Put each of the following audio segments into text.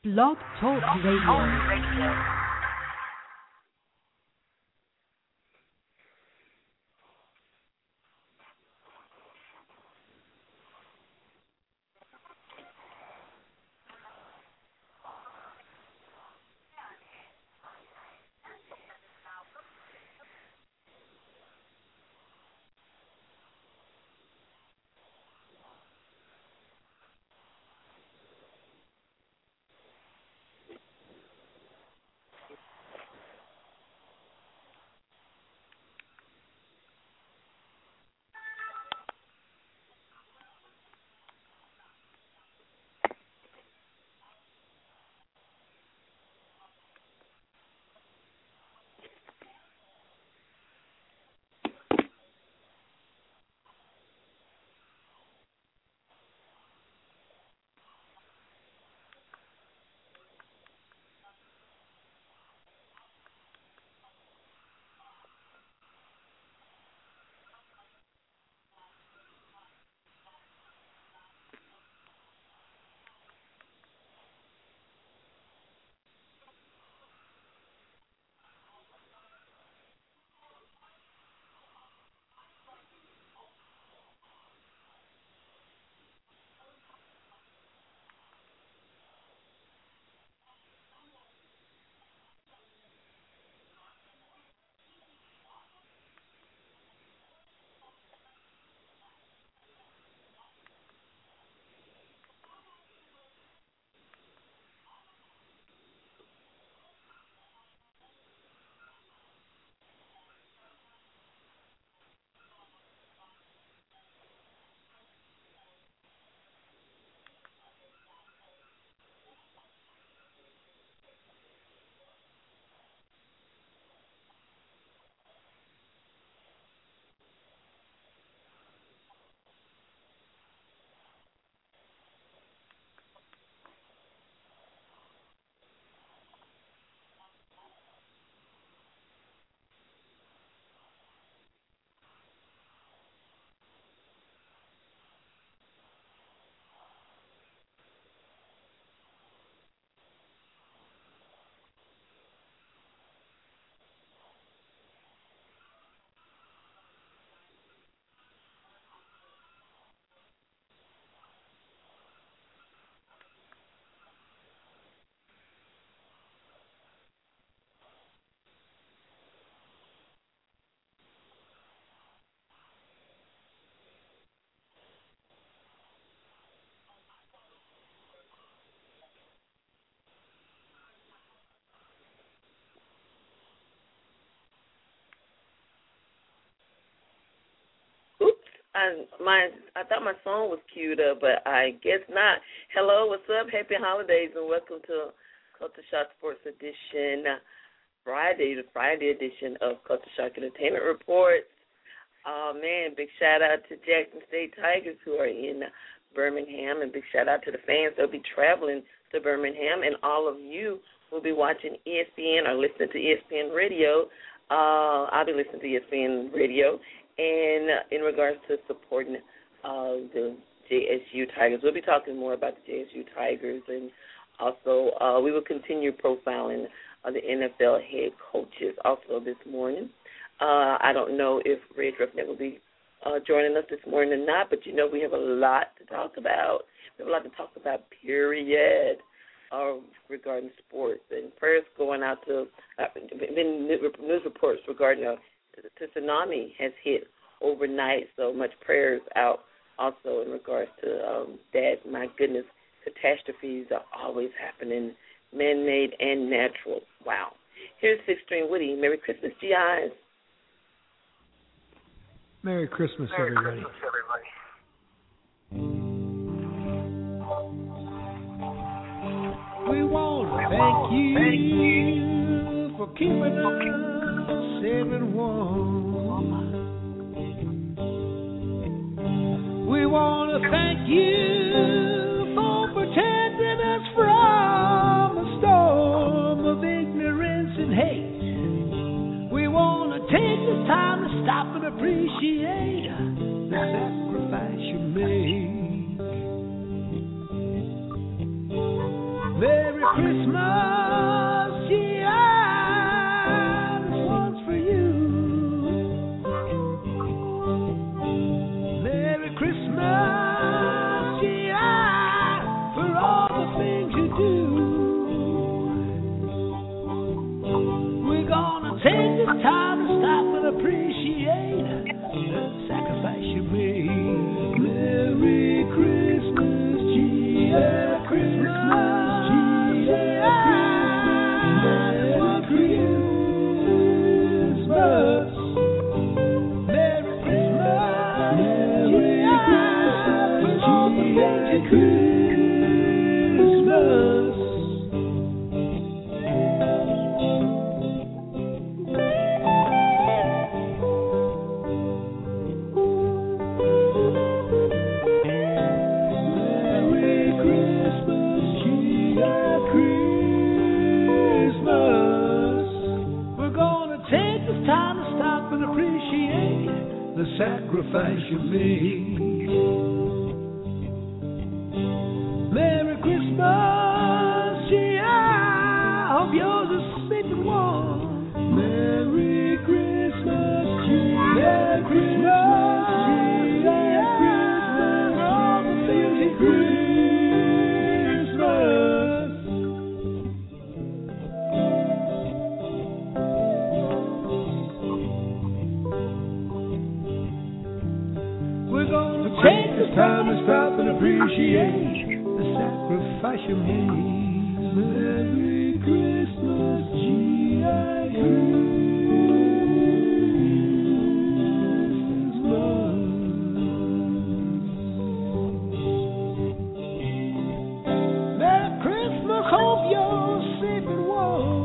Blog Talk Radio. I thought my song was queued up, but I guess not. Hello, what's up? Happy holidays and welcome to Culture Shock Sports Edition, the Friday edition of Culture Shock Entertainment Reports. Oh man, big shout out to Jackson State Tigers who are in Birmingham, and big shout out to the fans that'll be traveling to Birmingham, and all of you will be watching ESPN or listening to ESPN Radio. I'll be listening to ESPN Radio. And in regards to supporting the JSU Tigers, we'll be talking more about the JSU Tigers, and also we will continue profiling the NFL head coaches also this morning. I don't know if Red Roughneck will be joining us this morning or not, but you know we have a lot to talk about. We have a lot to talk about, period, regarding sports. And first going out to news reports regarding the tsunami has hit overnight, so much prayers out also in regards to that. My goodness, catastrophes are always happening, man-made and natural. Wow. Here's Sixth String Woody. Merry Christmas, GIs. Merry Christmas, everybody. We want to thank you for keeping us safe and warm. We want to thank you for protecting us from a storm of ignorance and hate. We want to take the time to stop and appreciate the sacrifice you made. Merry Christmas, GI, this one's for you. Merry Christmas, GI, for all the things you do. We're gonna take this time to stop and appreciate the sacrifice you made. Merry Christmas, GI, Christmas. The sacrifice you made. Merry Christmas, GI, hope yours is safe and warm. Merry Christmas, GI, Merry Christmas, GI, Christmas, all the things you Christmas. Take this time to stop and appreciate the sacrifice you made. Merry Christmas, G.I. Christmas. Merry Christmas, hope you're safe and warm.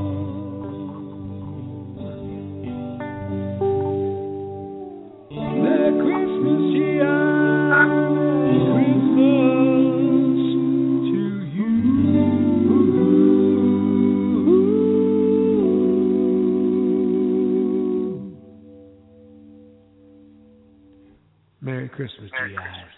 Merry Christmas, G.I. Merry Christmas, GI.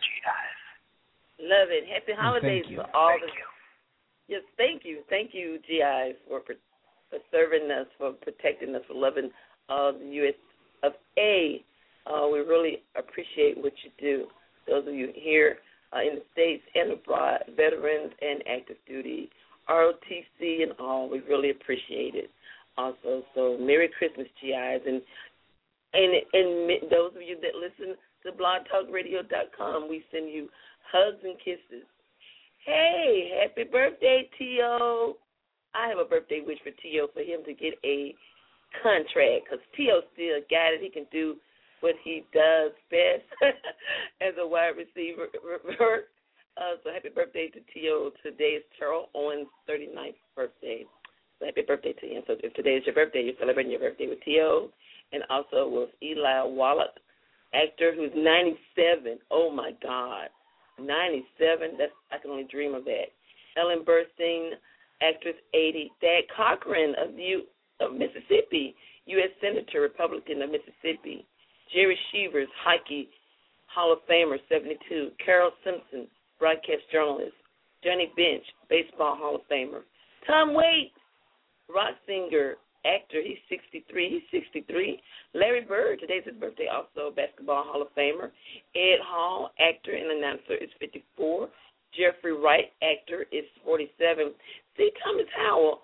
Love it. Happy holidays to all. Yes, thank you, GI, for serving us, for protecting us, for loving the U.S. of A. We really appreciate what you do. Those of you here in the States and abroad, veterans and active duty, ROTC and all, we really appreciate it. Also, so Merry Christmas, GIs, and those of you that listen to blogtalkradio.com, we send you hugs and kisses. Hey, happy birthday, T.O. I have a birthday wish for T.O. for him to get a contract, because T.O. still got it. He can do what he does best as a wide receiver. So happy birthday to T.O. Today is Terrell Owens' 39th birthday. So happy birthday to him. So if today is your birthday, you're celebrating your birthday with T.O. and also with Eli Wallach, actor who's 97. Oh, my God. 97? I can only dream of that. Ellen Burstyn, actress, 80. Thad Cochran of Mississippi, U.S. Senator, Republican of Mississippi. Jerry Shevers, hockey Hall of Famer, 72. Carol Simpson, broadcast journalist. Johnny Bench, baseball Hall of Famer. Tom Waits, rock singer, actor, he's 63. Larry Bird, today's his birthday, also basketball Hall of Famer. Ed Hall, actor and announcer, is 54. Jeffrey Wright, actor, is 47. See, Thomas Howell,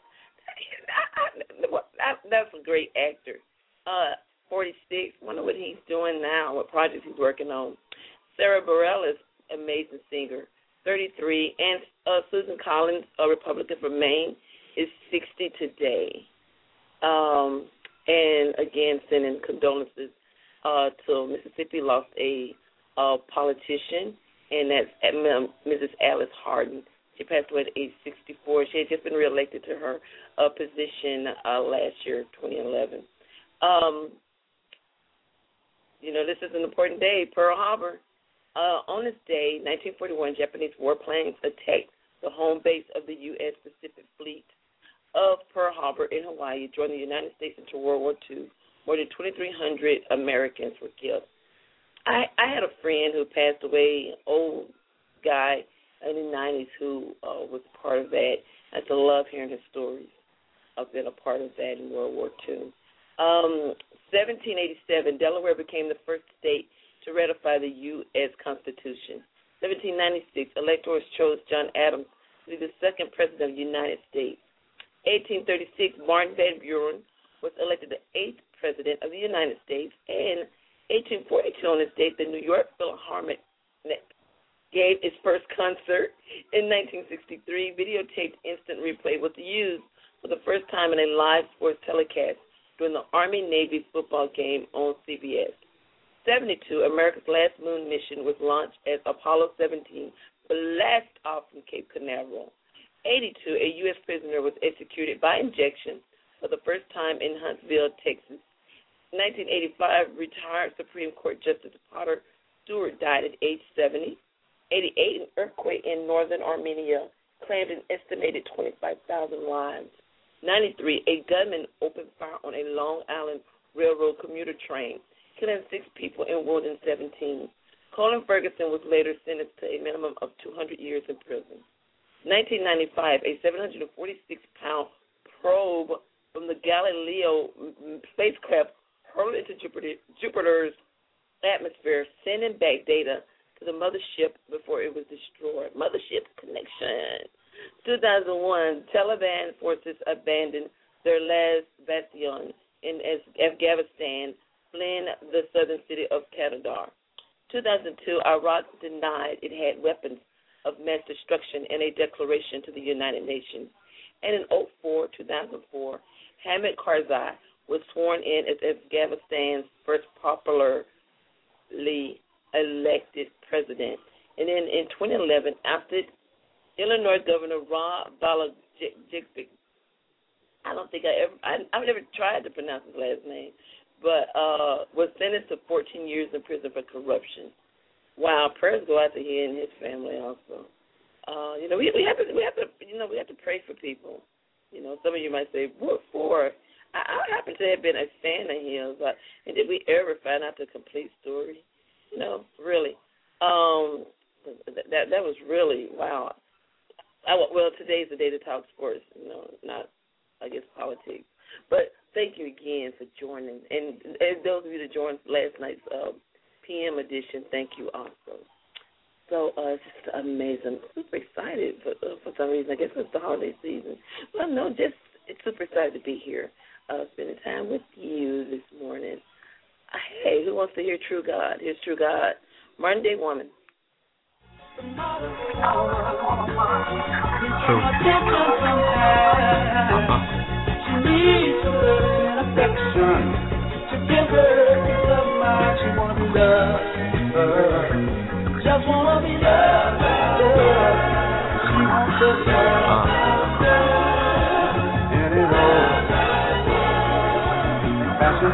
that's a great actor. 46, wonder what he's doing now, what projects he's working on. Sarah Bareilles, amazing singer, 33. And Susan Collins, a Republican from Maine, is 60 today. And again, sending condolences to Mississippi, lost a politician, and that's Mrs. Alice Harden. She passed away at age 64. She had just been reelected to her position last year, 2011. This is an important day, Pearl Harbor. On this day, 1941, Japanese warplanes attacked the home base of the U.S. Pacific Fleet of Pearl Harbor in Hawaii, joined the United States into World War II. More than 2,300 Americans were killed. I had a friend who passed away, old guy in the 90s, who was part of that. I just love hearing his stories. I've been a part of that in World War II. 1787, Delaware became the first state to ratify the U.S. Constitution. 1796, electors chose John Adams to be the second president of the United States. 1836, Martin Van Buren was elected the 8th president of the United States. And 1842, on this date, the New York Philharmonic gave its first concert. In 1963, videotaped instant replay was used for the first time in a live sports telecast during the Army-Navy football game on CBS. 72, America's last moon mission was launched as Apollo 17 blast off from Cape Canaveral. 82, a U.S. prisoner was executed by injection for the first time in Huntsville, Texas. 1985, retired Supreme Court Justice Potter Stewart died at age 70. 88, an earthquake in northern Armenia claimed an estimated 25,000 lives. 93, a gunman opened fire on a Long Island Railroad commuter train, killing 6 people and wounding 17. Colin Ferguson was later sentenced to a minimum of 200 years in prison. 1995, a 746-pound probe from the Galileo spacecraft hurled into Jupiter's atmosphere, sending back data to the mothership before it was destroyed. Mothership connection. 2001, Taliban forces abandoned their last bastion in Afghanistan, fleeing the southern city of Kandahar. 2002, Iraq denied it had weapons of mass destruction in a declaration to the United Nations. And in 2004, Hamid Karzai was sworn in as Afghanistan's first popularly elected president. And then in 2011, after Illinois Governor Ron Balajic, I've never tried to pronounce his last name, but was sentenced to 14 years in prison for corruption. Wow, prayers go out to him and his family also. We have to pray for people. You know, some of you might say, what for? I happen to have been a fan of his, and did we ever find out the complete story? You know, really. That was really, wow. Well, today's the day to talk sports, not, I guess, politics. But thank you again for joining. And those of you that joined last night's PM edition, thank you also. So it's just amazing. I'm super excited for some reason. I guess it's the holiday season. Well, no, just it's super excited to be here, spending time with you this morning. Hey, who wants to hear True God? Here's True God, Modern Day Woman. True. She needs a little affection to give her the mind. She wanna be loved. Just wanna be loved. She wants a love. And it all fashion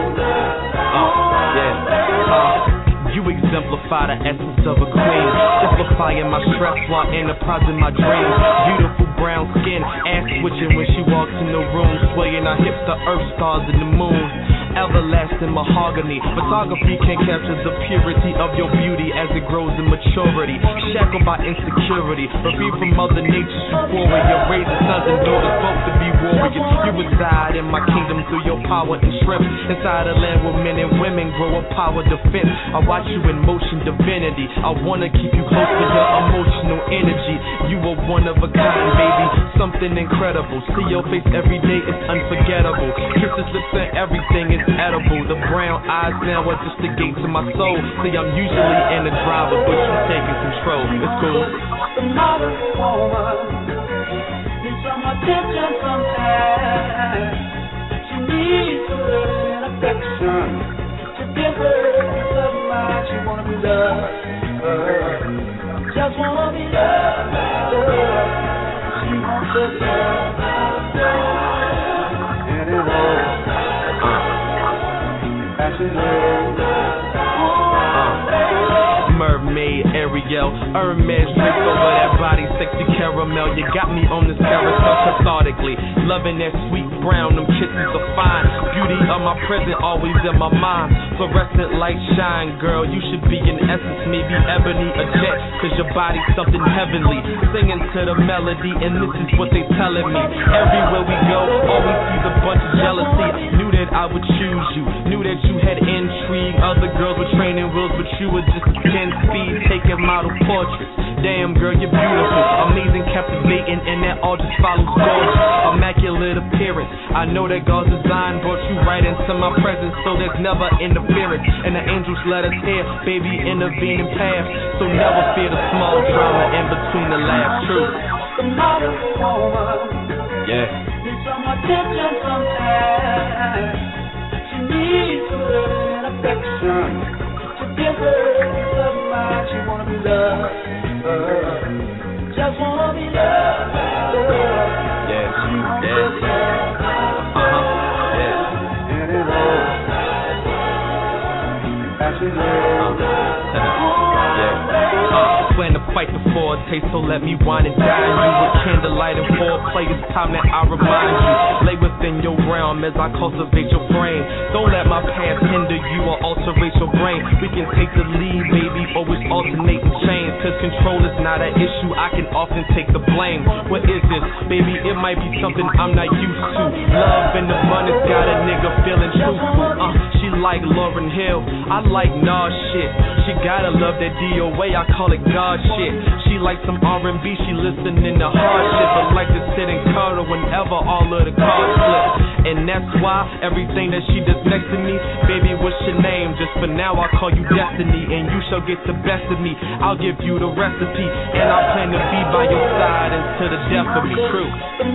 You exemplify the essence of a queen, simplifying my stress while enterprising my dreams. Beautiful brown skin, ass switching when she walks in the room, swaying our hips to earth, stars, and the moon. Everlasting mahogany, photography can't capture the purity of your beauty as it grows in maturity. Shackled by insecurity, but free from Mother Nature's euphoria. Raising sons and daughters both to be warriors. You reside in my kingdom through your power and strength. Inside a land where men and women grow a power defense. I watch you in motion, divinity. I wanna keep you close to your emotional energy. You are one of a kind, baby, something incredible. See your face every day, it's unforgettable. Kisses, lips, and everything is edible. The brown eyes now are just the gate to my soul. See, I'm usually in the driver, but you're taking control. It's cool. The modern woman needs some attention sometimes. She needs a little affection to give her the mind. She wanna be loved. Just wanna be loved. She wants a love. And it all Mermaid, Ariel, Hermes, draped over that body, sexy caramel. You got me on this carousel, cathartic. perfectly. Loving that sweet brown, them kisses are fine. Beauty of my present, always in my mind. Fluorescent light shine, girl, you should be in essence, maybe ebony or jet, cause your body's something heavenly. Singing to the melody, and this is what they telling me. Everywhere we go, always sees a bunch of jealousy. Knew that I would choose you, knew that you had intrigue. Other girls were training wheels, but you were just 10 speed, taking model portraits. Damn, girl, you're beautiful, amazing, captivating, and that all just follows gorgeous. Immaculate appearance, I know that God's design brought you right into my presence, so there's never interference. And the angels let us hear, baby, intervening path. So never fear the small drama in between the laughs. True. The modern woman, yeah, needs some attention sometimes. She needs a little affection. To give her the mind, she wanna be loved. Just wanna be loved. Yes, yes. Plan to fight the forte, so let me wine and dine you with candlelight and foreplay. It's time that I remind you, lay within your realm as I cultivate your frame. Don't let my past hinder you or alterate your brain. We can take the lead, baby, always alternating chains. Cause control is not an issue, I can often take the blame. What is this? Baby, it might be something I'm not used to. Love and abundance got a nigga feeling truthful. She like Lauryn Hill, I like Nas shit. She gotta love that DOA, I call it God shit. She like some R&B, she listening to hard shit, but like to sit and cuddle whenever all of the cards flip. And that's why everything that she does next to me, baby, what's your name? Just for now I'll call you Destiny, and you shall get the best of me. I'll give you the recipe, and I plan to be by your side until the death of me. True.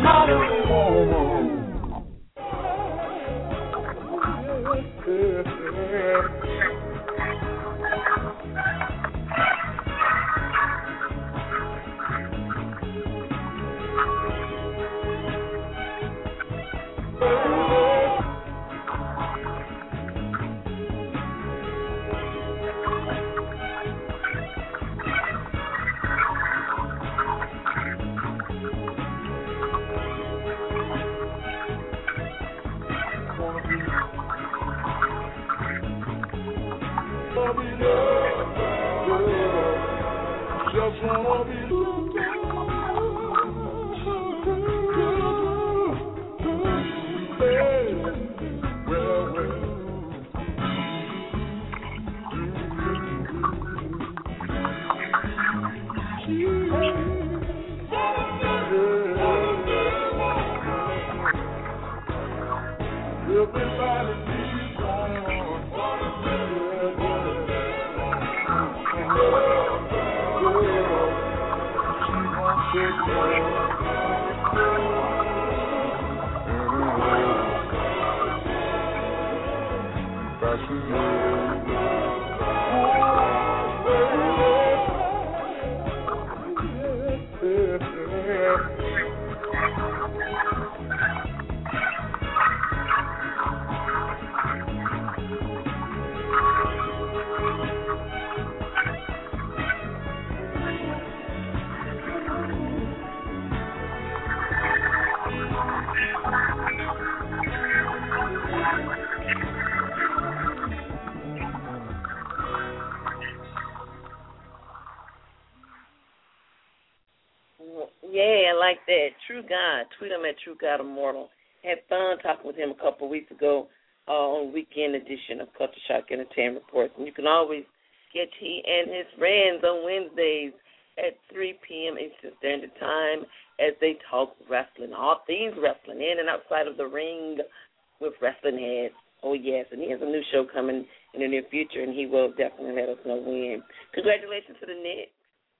Yeah, I like that. True God. Tweet him at True God Immortal. Had fun talking with him a couple of weeks ago on weekend edition of Culture Shock Entertainment Reports. And you can always get he and his friends on Wednesdays at 3 p.m. Eastern Standard Time as they talk wrestling, all things wrestling, in and outside of the ring with Wrestling Heads. Oh, yes, and he has a new show coming in the near future, and he will definitely let us know when. Congratulations to the Knicks.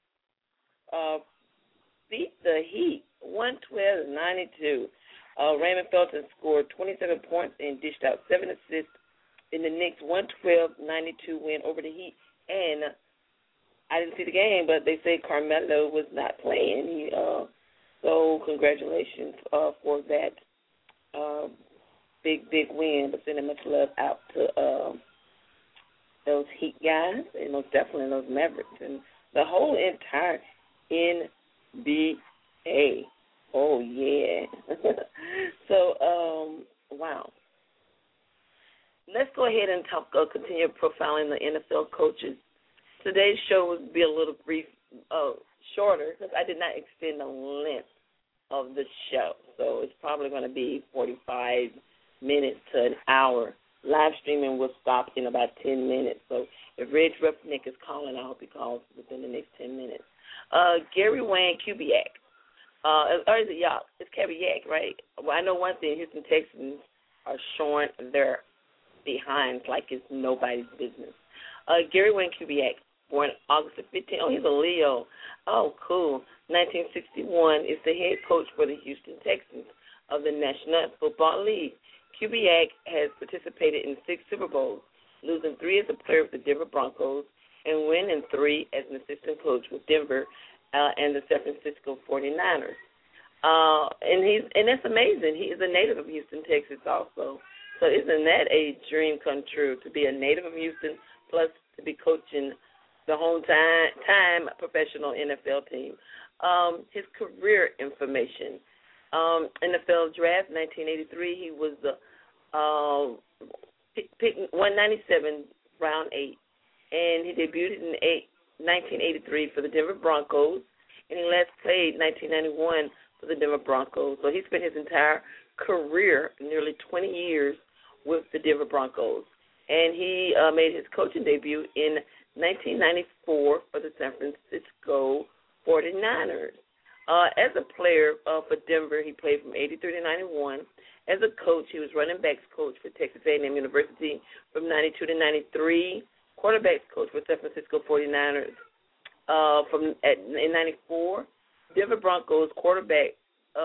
Beat the Heat 112-92. Raymond Felton scored 27 points and dished out 7 assists in the Knicks' 112-92 win over the Heat. And I didn't see the game, but they say Carmelo was not playing. So congratulations for that big win. But sending much love out to those Heat guys and most definitely those Mavericks and the whole entire NBA. Oh, yeah. So, wow. Let's go ahead and continue profiling the NFL coaches. Today's show will be a little brief, shorter, because I did not extend the length of the show. So it's probably going to be 45 minutes to an hour. Live streaming will stop in about 10 minutes. So if Reg Roughneck is calling, I hope he calls within the next 10 minutes. Gary Wayne Kubiak. Or is it Yak? It's Kubiak, right? Well, I know one thing. Houston Texans are showing their behinds like it's nobody's business. Gary Wayne Kubiak, born August 15th. Oh, he's a Leo. Oh, cool. 1961 is the head coach for the Houston Texans of the National Football League. Kubiak has participated in 6 Super Bowls, losing 3 as a player with the Denver Broncos and winning 3 as an assistant coach with Denver and the San Francisco 49ers. And that's amazing. He is a native of Houston, Texas also. So isn't that a dream come true, to be a native of Houston plus to be coaching the time professional NFL team? His career information. NFL draft, 1983, he was pick 197, round 8. And he debuted in 1983 for the Denver Broncos, and he last played 1991 for the Denver Broncos. So he spent his entire career, nearly 20 years, with the Denver Broncos. And he made his coaching debut in 1994 for the San Francisco 49ers. As a player for Denver, he played from 83 to 91. As a coach, he was running backs coach for Texas A&M University from 92 to 93. Quarterbacks coach for San Francisco 49ers in 94. Denver Broncos quarterback.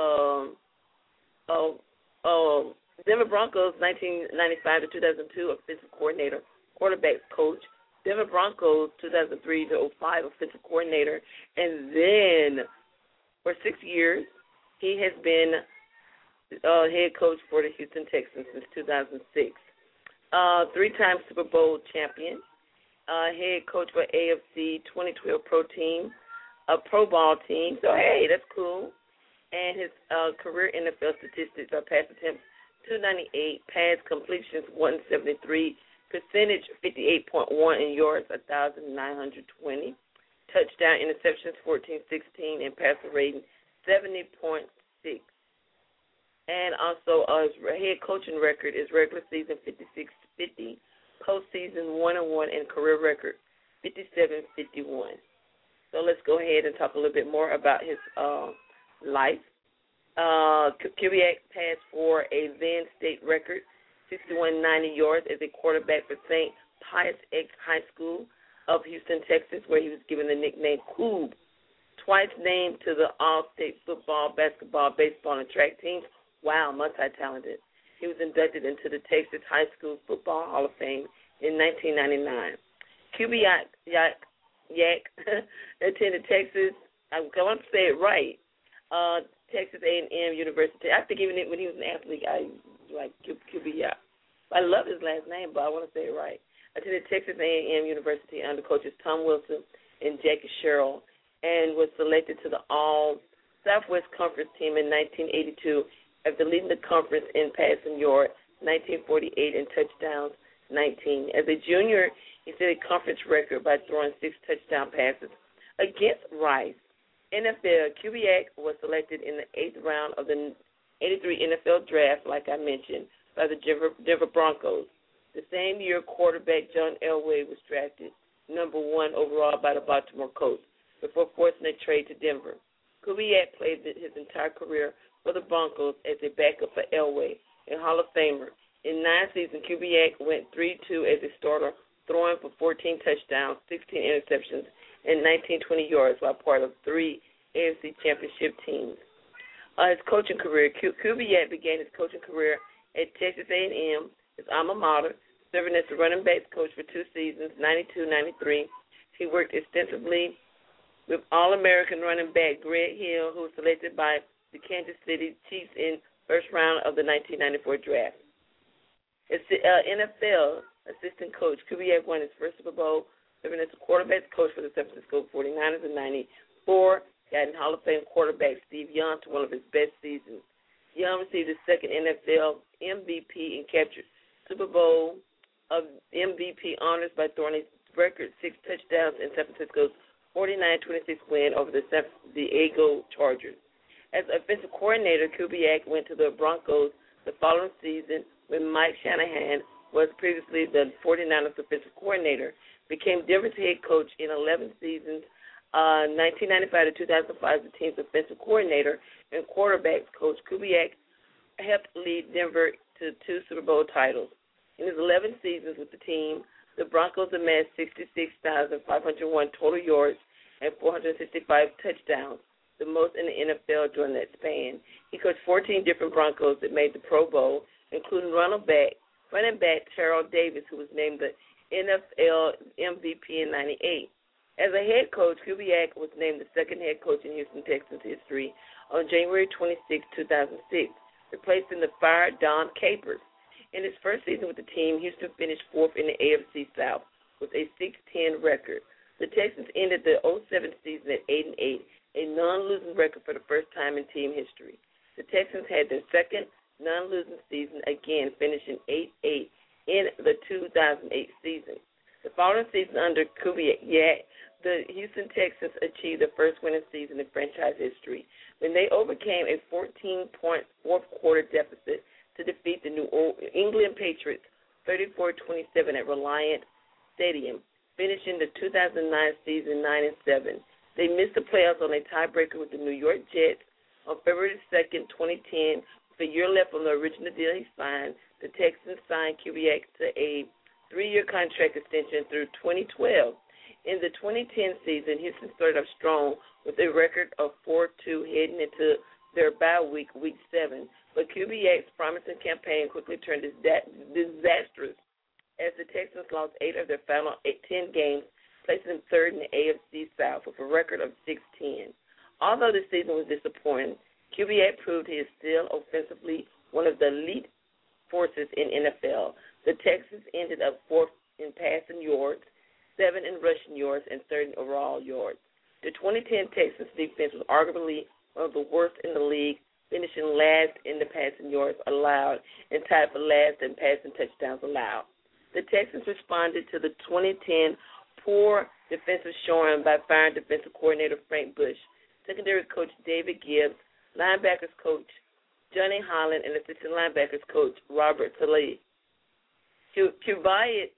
Denver Broncos 1995 to 2002 offensive coordinator, quarterbacks coach. Denver Broncos 2003 to 05 offensive coordinator, and then for 6 years he has been head coach for the Houston Texans since 2006. 3-time Super Bowl champion, head coach for AFC 2012 Pro Team, a Pro Ball team. So hey, that's cool. And his career NFL statistics are pass attempts 298, pass completions 173, percentage 58.1 in yards 1,920, touchdown interceptions 14-16, and passer rating 70.6. And also his head coaching record is regular season 56-50, postseason 1-1, and career record 57-51. So let's go ahead and talk a little bit more about his life. Kubiak passed for a then state record 6190 yards as a quarterback for St. Pius X High School of Houston, Texas, where he was given the nickname Coob. Twice named to the All-State football, basketball, baseball, and track teams. Wow, multi-talented. He was inducted into the Texas High School Football Hall of Fame in 1999. Kubiak attended Texas, I want to say it right, Texas A&M University. I think even when he was an athlete, I like Kubiak. I love his last name, but I want to say it right. Attended Texas A&M University under coaches Tom Wilson and Jackie Sherrill, and was selected to the All-Southwest Conference team in 1982 after leading the conference in passing yards 1948 and touchdowns 19. As a junior, he set a conference record by throwing 6 touchdown passes against Rice. NFL, Kubiak was selected in the 8th round of the 83 NFL draft, like I mentioned, by the Denver Broncos. The same year, quarterback John Elway was drafted number 1 overall by the Baltimore Colts before forcing a trade to Denver. Kubiak played his entire career for the Broncos as a backup for Elway, a Hall of Famer. In 9 seasons, Kubiak went 3-2 as a starter, throwing for 14 touchdowns, 16 interceptions, and 19-20 yards while part of 3 AFC championship teams. His coaching career, Kubiak began his coaching career at Texas A&M, his alma mater, serving as the running backs coach for 2 seasons, 92-93. He worked extensively with All-American running back Greg Hill, who was selected by the Kansas City Chiefs in first round of the 1994 draft. As NFL assistant coach, Kubiak won his first Super Bowl, serving as the quarterbacks coach for the San Francisco 49ers in 94. Got in Hall of Fame quarterback Steve Young to one of his best seasons. Young Young received his second NFL MVP and captured Super Bowl of MVP honors by throwing a record 6 touchdowns in San Francisco's 49-26 win over the San Diego Chargers. As offensive coordinator, Kubiak went to the Broncos the following season when Mike Shanahan was previously the 49ers offensive coordinator, became Denver's head coach in 11 seasons, 1995 to 2005 the team's offensive coordinator and quarterbacks coach. Kubiak helped lead Denver to 2 Super Bowl titles. In his 11 seasons with the team, the Broncos amassed 66,501 total yards and 465 touchdowns, the most in the NFL during that span. He coached 14 different Broncos that made the Pro Bowl, including running back Terrell Davis, who was named the NFL MVP in '98. As a head coach, Kubiak was named the second head coach in Houston Texans history on January 26, 2006, replacing the fired Don Capers. In his first season with the team, Houston finished 4th in the AFC South with a 6-10 record. The Texans ended the 2007 season at 8-8, a non-losing record for the first time in team history. The Texans had their second non-losing season again, finishing 8-8 in the 2008 season. The following season under Kubiak, the Houston Texans achieved the first winning season in franchise history when they overcame a 14-point fourth-quarter deficit to defeat the New England Patriots 34-27 at Reliant Stadium, finishing the 2009 season 9-7. They missed the playoffs on a tiebreaker with the New York Jets on February 2nd, 2010. With a year left on the original deal he signed, the Texans signed Kubiak to a 3-year contract extension through 2012. In the 2010 season, Houston started off strong with a record of 4-2 heading into their bye week, Week 7. But Kubiak's promising campaign quickly turned disastrous as the Texans lost 8 of their final 10 games, placing them 3rd in the AFC South with a record of 6-10. Although the season was disappointing, Kubiak proved he is still offensively one of the elite forces in NFL. The Texans ended up 4th in passing yards, 7th in rushing yards, and 3rd in overall yards. The 2010 Texans defense was arguably one of the worst in the league, finishing last in the passing yards allowed and tied for last in passing touchdowns allowed. The Texans responded to the 2010 poor defensive showing by firing defensive coordinator Frank Bush, secondary coach David Gibbs, linebackers coach Johnny Holland, and assistant linebackers coach Robert Saleh. Kubiak,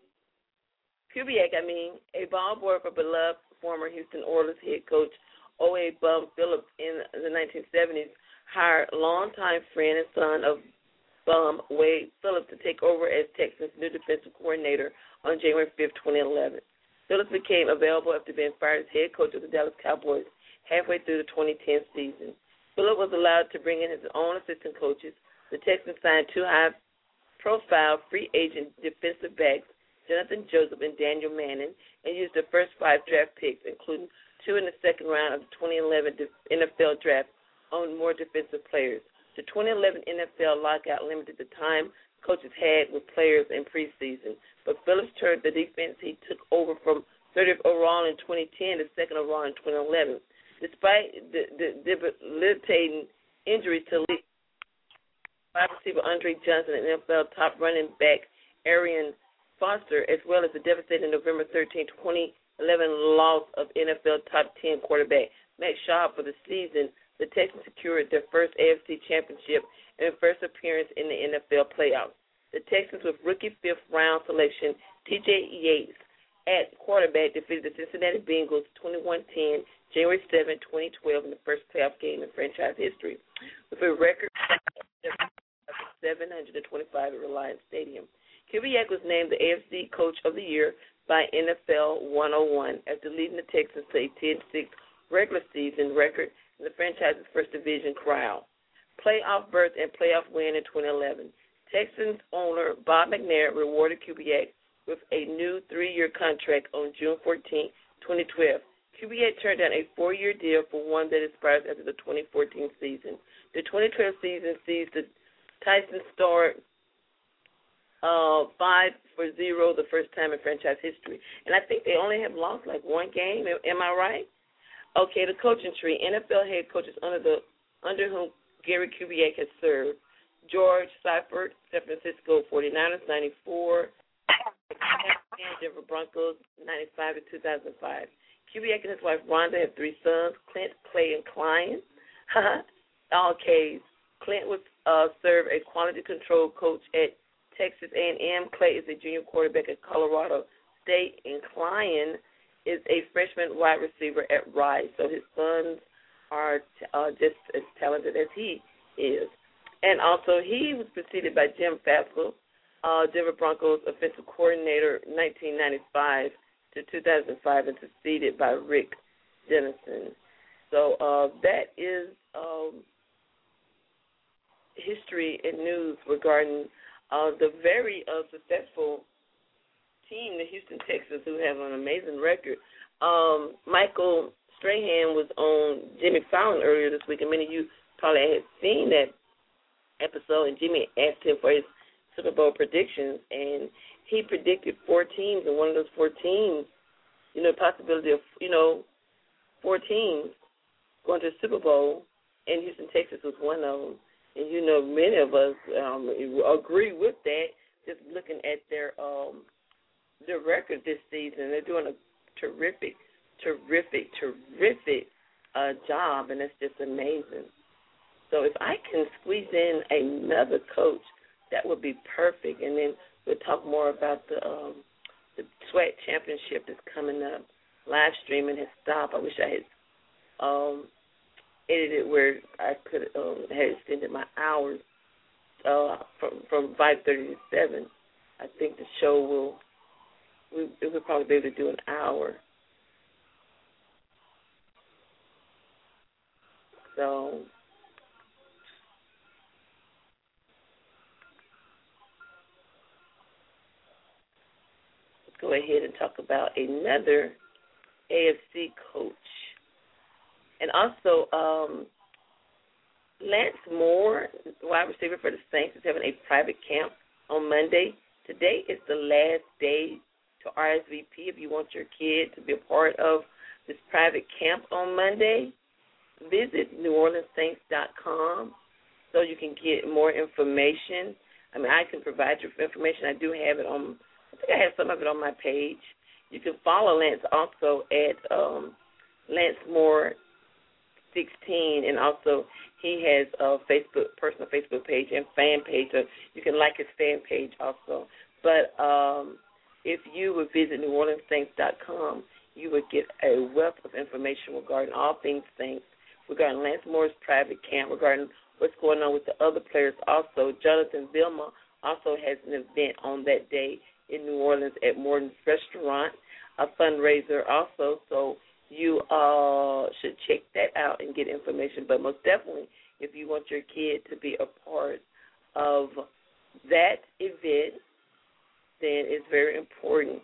a ball boy for beloved former Houston Oilers head coach O.A. Bum Phillips in the 1970s, hired longtime friend and son of Bum, Wade Phillips, to take over as Texans' new defensive coordinator on January 5, 2011. Phillips became available after being fired as head coach of the Dallas Cowboys halfway through the 2010 season. Phillips was allowed to bring in his own assistant coaches. The Texans signed 2 high-profile free agent defensive backs, Jonathan Joseph and Daniel Manning, and used the first 5 draft picks, including 2 in the second round of the 2011 NFL draft, on more defensive players. The 2011 NFL lockout limited the time coaches had with players in preseason, but Phillips turned the defense he took over from 30th overall in 2010 to 2nd overall in 2011. Despite the debilitating injuries to wide receiver Andre Johnson and NFL top running back Arian Foster, as well as the devastating November 13, 2011 loss of NFL top 10 quarterback Max Schaub for the season, the Texans secured their first AFC championship and first appearance in the NFL playoffs. The Texans, with rookie 5th-round selection T.J. Yates at quarterback, defeated the Cincinnati Bengals 21-10, January 7, 2012, in the first playoff game in franchise history, with a record of 725 at Reliant Stadium. Kubiak was named the AFC Coach of the Year by NFL 101 after leading the Texans to a 10-6 regular season record in the franchise's first division crown, playoff berth, and playoff win in 2011. Texans owner Bob McNair rewarded Kubiak with a new 3-year contract on June 14, 2012. Kubiak turned down a 4-year deal for one that expires after the 2014 season. The 2012 season sees the Titans start 5-0 the first time in franchise history. And I think they only have lost like 1 game. Am I right? Okay, the coaching tree. NFL head coaches under whom Gary Kubiak has served. George Seifert, San Francisco 49ers, 94. Denver Broncos, 95 to 2005. Kubiak and his wife Rhonda have 3 sons, Clint, Clay, and Klein. All K's. Clint was served a quality control coach at Texas A&M. Clay is a junior quarterback at Colorado State, and Klein is a freshman wide receiver at Rice. So his sons are just as talented as he is. And also he was preceded by Jim Fassel, Denver Broncos offensive coordinator 1995 to 2005, and succeeded by Rick Dennison. So that is history and news regarding the very successful team, the Houston Texans, who have an amazing record. Michael Strahan was on Jimmy Fallon earlier this week, and many of you probably had seen that episode, and Jimmy asked him for his Super Bowl predictions, and he predicted 4 teams, and one of those 4 teams, possibility of, 4 teams going to the Super Bowl, and Houston, Texas was one of them. And, many of us agree with that, just looking at their record this season. They're doing a terrific job, and it's just amazing. So if I can squeeze in another coach, that would be perfect. And then we'll talk more about the SWAC championship that's coming up. Live streaming has stopped. I wish I had edited where I could had extended my hours from 5:30 to 7. I think the show we'll probably be able to do an hour. So let's go ahead and talk about another AFC coach. And also, Lance Moore, wide receiver for the Saints, is having a private camp on Monday. Today is the last day to RSVP if you want your kid to be a part of this private camp on Monday. Visit NewOrleansSaints.com so you can get more information. I mean, I can provide you with information. I do have it on, I think I have some of it on my page. You can follow Lance also at Lance Moore 16, and also he has a personal Facebook page and fan page, so you can like his fan page also. But if you would visit NewOrleansSaints.com, you would get a wealth of information regarding all things Saints, regarding Lance Moore's private camp, regarding what's going on with the other players also. Jonathan Vilma also has an event on that day in New Orleans at Morton's Restaurant, a fundraiser also, so you should check that out and get information. But most definitely, if you want your kid to be a part of that event, then it's very important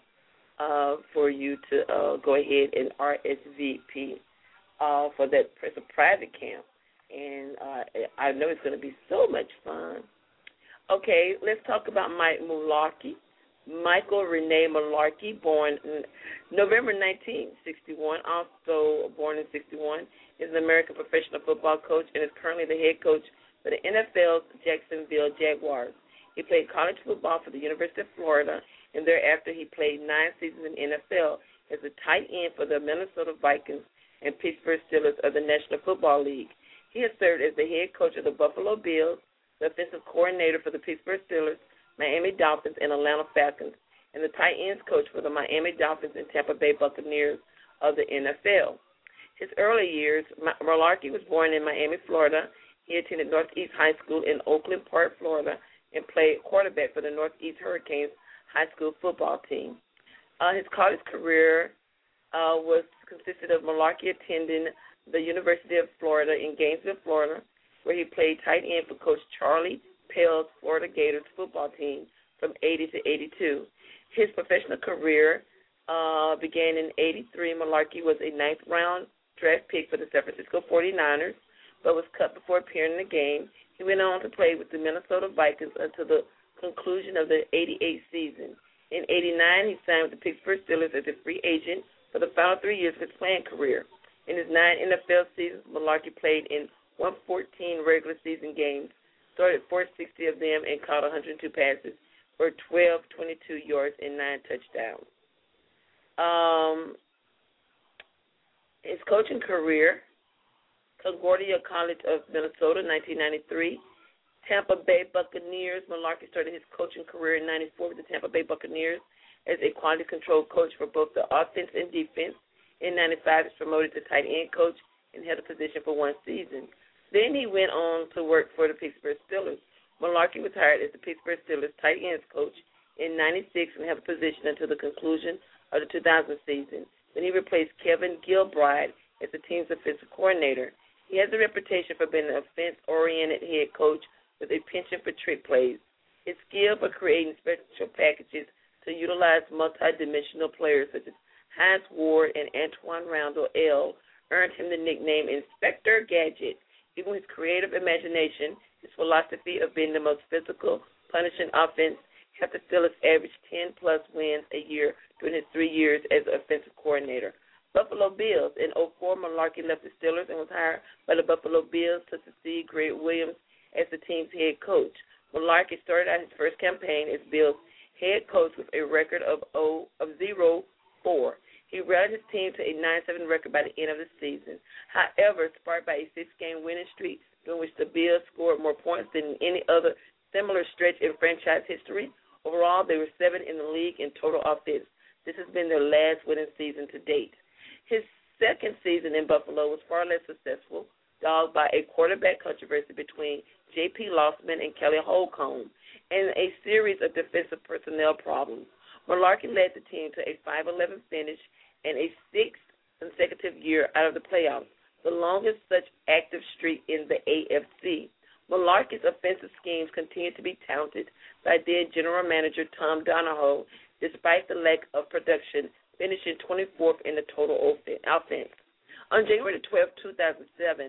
for you to go ahead and RSVP for that private camp. And I know it's going to be so much fun. Okay, let's talk about Mike Mularkey. Michael Rene Mularkey, born November 1961, also born in 61, is an American professional football coach and is currently the head coach for the NFL's Jacksonville Jaguars. He played college football for the University of Florida, and thereafter he played 9 seasons in the NFL as a tight end for the Minnesota Vikings and Pittsburgh Steelers of the National Football League. He has served as the head coach of the Buffalo Bills, the offensive coordinator for the Pittsburgh Steelers, Miami Dolphins, and Atlanta Falcons, and the tight ends coach for the Miami Dolphins and Tampa Bay Buccaneers of the NFL. His early years, Mularkey was born in Miami, Florida. He attended Northeast High School in Oakland Park, Florida, and played quarterback for the Northeast Hurricanes high school football team. His college career consisted of Mularkey attending the University of Florida in Gainesville, Florida, where he played tight end for Coach Charlie Pell's Florida Gators football team from 80 to 82. His professional career began in 83. Mularkey was a 9th-round draft pick for the San Francisco 49ers, but was cut before appearing in the game. He went on to play with the Minnesota Vikings until the conclusion of the 88 season. In 89, he signed with the Pittsburgh Steelers as a free agent for the final 3 years of his playing career. In his 9 NFL seasons, Mularkey played in 114 regular season games, started 460 of them, and caught 102 passes for 1,222 yards and 9 touchdowns. His coaching career: Concordia College of Minnesota, 1993. Tampa Bay Buccaneers. Mularkey started his coaching career in 94 with the Tampa Bay Buccaneers as a quality control coach for both the offense and defense. In 95, he was promoted to tight end coach and held a position for one season. Then he went on to work for the Pittsburgh Steelers. Mularkey retired as the Pittsburgh Steelers tight ends coach in 96 and held a position until the conclusion of the 2000 season. Then he replaced Kevin Gilbride as the team's offensive coordinator. He has a reputation for being an offense-oriented head coach with a penchant for trick plays. His skill for creating special packages to utilize multi-dimensional players such as Hines Ward and Antoine Randall L. earned him the nickname Inspector Gadget. Even his creative imagination, his philosophy of being the most physical, punishing offense, helped the Steelers average 10-plus wins a year during his 3 years as offensive coordinator. Buffalo Bills. In 2004, Mularkey left the Steelers and was hired by the Buffalo Bills to succeed Greg Williams as the team's head coach. Mularkey started out his first campaign as Bills head coach with a record of 0-4. He rallied his team to a 9-7 record by the end of the season. However, sparked by a 6-game winning streak during which the Bills scored more points than any other similar stretch in franchise history, overall they were 7th in the league in total offense. This has been their last winning season to date. His second season in Buffalo was far less successful, dogged by a quarterback controversy between J.P. Lossman and Kelly Holcomb and a series of defensive personnel problems. Mularkey led the team to a 5-11 finish and a 6th consecutive year out of the playoffs, the longest such active streak in the AFC. Mularkey's offensive schemes continued to be touted by then General Manager Tom Donahoe, despite the lack of production, finishing 24th in the total offense. On January 12, 2007,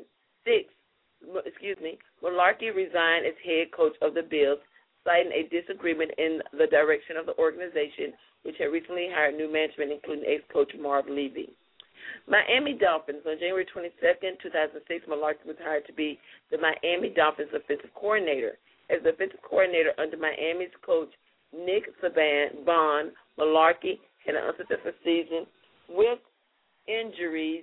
Mularkey resigned as head coach of the Bills, citing a disagreement in the direction of the organization, which had recently hired new management, including ex-coach Marv Levy. Miami Dolphins. On January 22, 2006, Mularkey was hired to be the Miami Dolphins offensive coordinator. As the offensive coordinator under Miami's coach Nick Saban, Mularkey had an unsuccessful season with injuries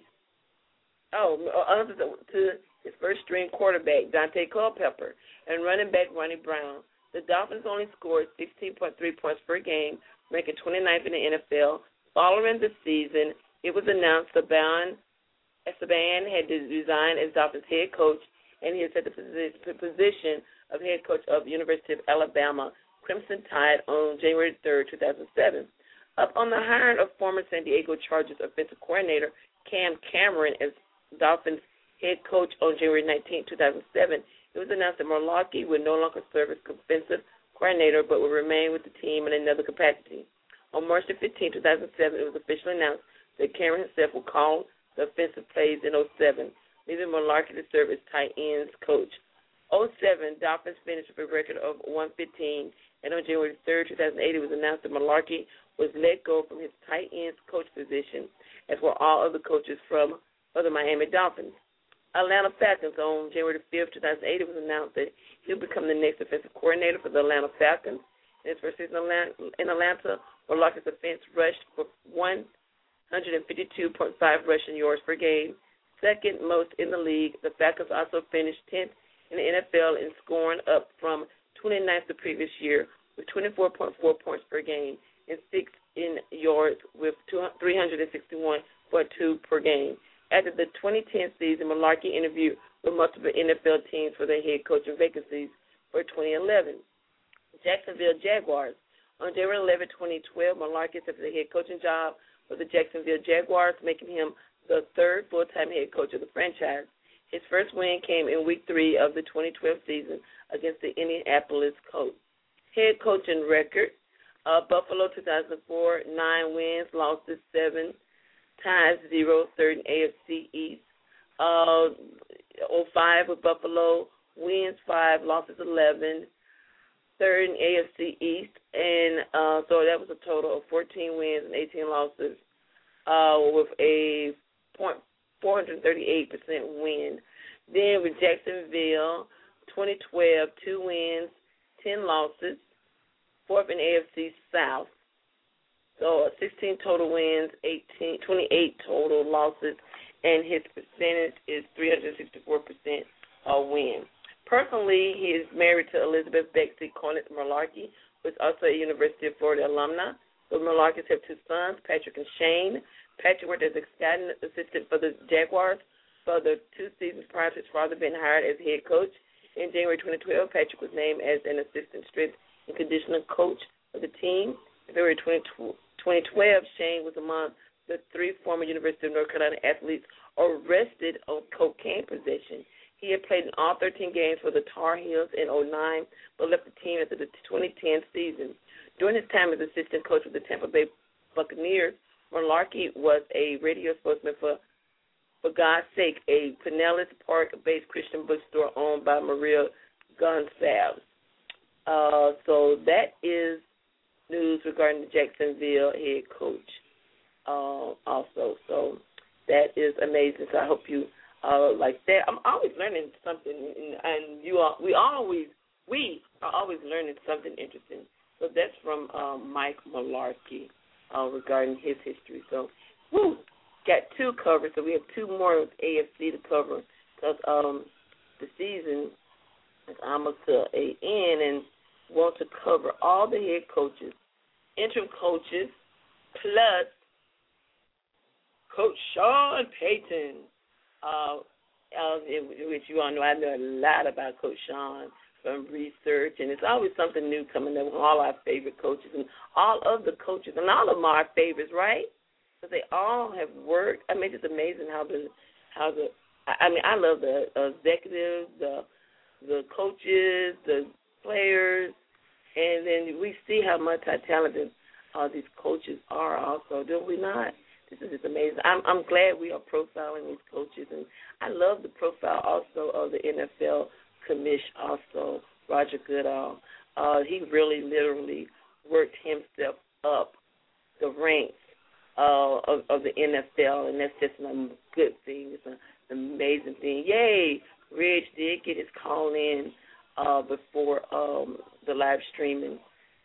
to his first-string quarterback, Dante Culpepper, and running back Ronnie Brown. The Dolphins only scored 16.3 points per game, ranking 29th in the NFL. Following the season, it was announced Saban had resigned as Dolphins head coach, and he has had the position of head coach of University of Alabama Crimson Tide on January 3, 2007. Up on the hiring of former San Diego Chargers offensive coordinator Cam Cameron as Dolphins head coach on January 19, 2007, it was announced that Mularkey would no longer serve as offensive coordinator but would remain with the team in another capacity. On March 15, 2007, it was officially announced that Cameron himself would call the offensive plays in 2007, leaving Mularkey to serve as tight ends coach. 2007, Dolphins finished with a record of 115, and on January 3, 2008, it was announced that Mularkey was let go from his tight ends coach position, as were all other coaches for the Miami Dolphins. Atlanta Falcons. On January 5, 2008, it was announced that he'll become the next offensive coordinator for the Atlanta Falcons. In his first season in Atlanta, Mularkey's offense rushed for 152.5 rushing yards per game, second most in the league. The Falcons also finished 10th in the NFL in scoring, up from 29th the previous year with 24.4 points per game, and 6th in yards with 361.2 per game. After the 2010 season, Mularkey interviewed with multiple NFL teams for their head coaching vacancies for 2011. Jacksonville Jaguars. On January 11, 2012, Mularkey accepted the head coaching job for the Jacksonville Jaguars, making him the third full-time head coach of the franchise. His first win came in Week 3 of the 2012 season against the Indianapolis Colts. Head coaching record: Buffalo 2004, 9 wins, losses 7, ties 0, third in AFC East. 05 with Buffalo, wins 5, losses 11, third in AFC East, and so that was a total of 14 wins and 18 losses with a .438% win. Then with Jacksonville, 2012, 2 wins, 10 losses, 4th in AFC South. So 16 total wins, 28 total losses, and his percentage is 364% win. Personally, he is married to Elizabeth Bexley Conant Malarkey, who is also a University of Florida alumna. The Malarkeys have 2 sons, Patrick and Shane. Patrick worked as a scouting assistant for the Jaguars for the 2 seasons prior to his father being hired as head coach. In January 2012, Patrick was named as an assistant strength and conditioning coach of the team. In February 2012, Shane was among the 3 former University of North Carolina athletes arrested on cocaine possession. He had played in all 13 games for the Tar Heels in 2009, but left the team after the 2010 season. During his time as assistant coach with the Tampa Bay Buccaneers, Malarkey was a radio spokesman for God's Sake, a Pinellas Park-based Christian bookstore owned by Maria Gonsalves. So that is news regarding the Jacksonville head coach also. So that is amazing. So I hope you like that. I'm always learning something, and we are always learning something interesting. So that's from Mike Malarkey regarding his history. So, got 2 covered, so we have 2 more of AFC to cover because the season is almost to an end, and want to cover all the head coaches, interim coaches, plus Coach Sean Payton, which you all know I know a lot about Coach Sean from research, and it's always something new coming up with all our favorite coaches, and all of the coaches, and all of them are our favorites, right? Because they all have worked. I mean, it's amazing how I love the executives, the coaches, the players, and then we see how multi-talented these coaches are also, do we not? This is just amazing. I'm glad we are profiling these coaches, and I love the profile also of the NFL commish also, Roger Goodall. He really literally worked himself up the ranks of the NFL, and that's just a good thing. It's an amazing thing. Yay! Reg did get his call in before the live streaming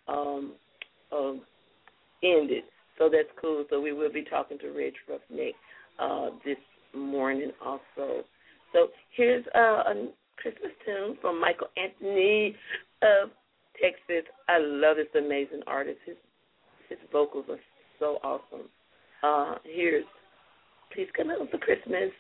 ended, so that's cool. So we will be talking to Reg Roughneck this morning also. So here's a Christmas tune from Michael Anthony of Texas. I love this amazing artist. His vocals are so awesome. Here's Please Come Out for Christmas.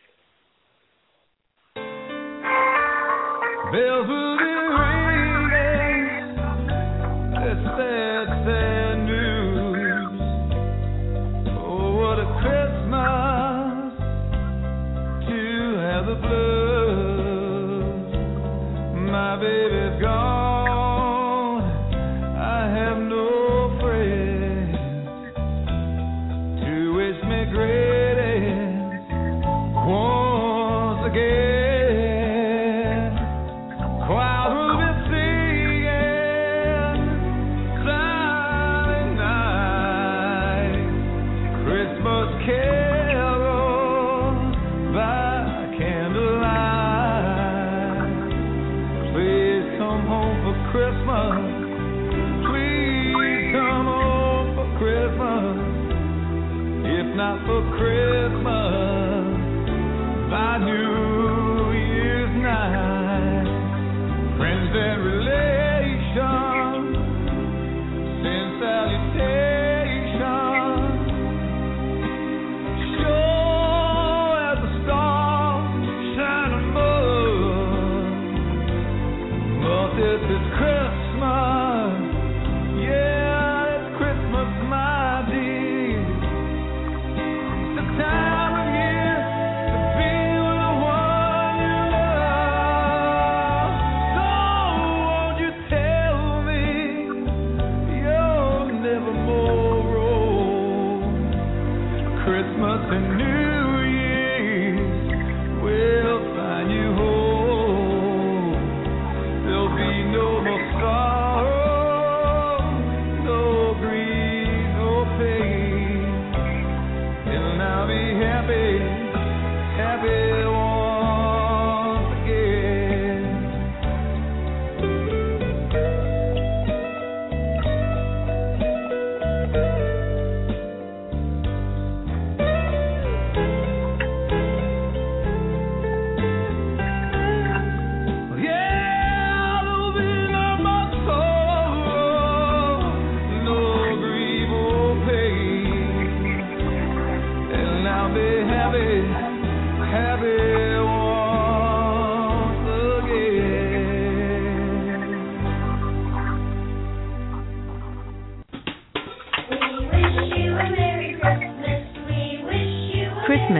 Bells will be ringing, that's sad, sad news. Oh, what a Christmas to have the blues. My baby's gone, I have no friends to wish me greetings once again. Not for Christmas, by New Year's night. Friends and relations send salutations. Sure as the stars shine above. But this is Christmas, yeah, it's Christmas, my dear. Time of year to be with the one you love. So won't you tell me you're never more wrong? Christmas and New Year's will find you home. There'll be no more sorrow.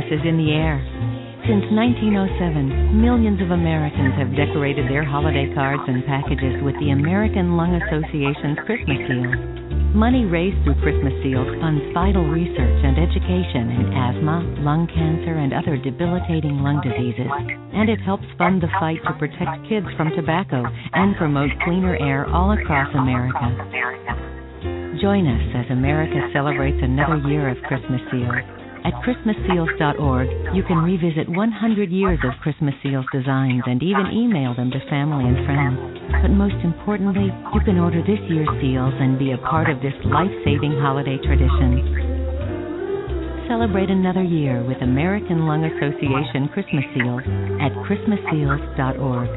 is in the air. Since 1907, millions of Americans have decorated their holiday cards and packages with the American Lung Association's Christmas seals. Money raised through Christmas seals funds vital research and education in asthma, lung cancer, and other debilitating lung diseases. And it helps fund the fight to protect kids from tobacco and promote cleaner air all across America. Join us as America celebrates another year of Christmas seals. At ChristmasSeals.org, you can revisit 100 years of Christmas seals designs and even email them to family and friends. But most importantly, you can order this year's seals and be a part of this life-saving holiday tradition. Celebrate another year with American Lung Association Christmas seals at ChristmasSeals.org.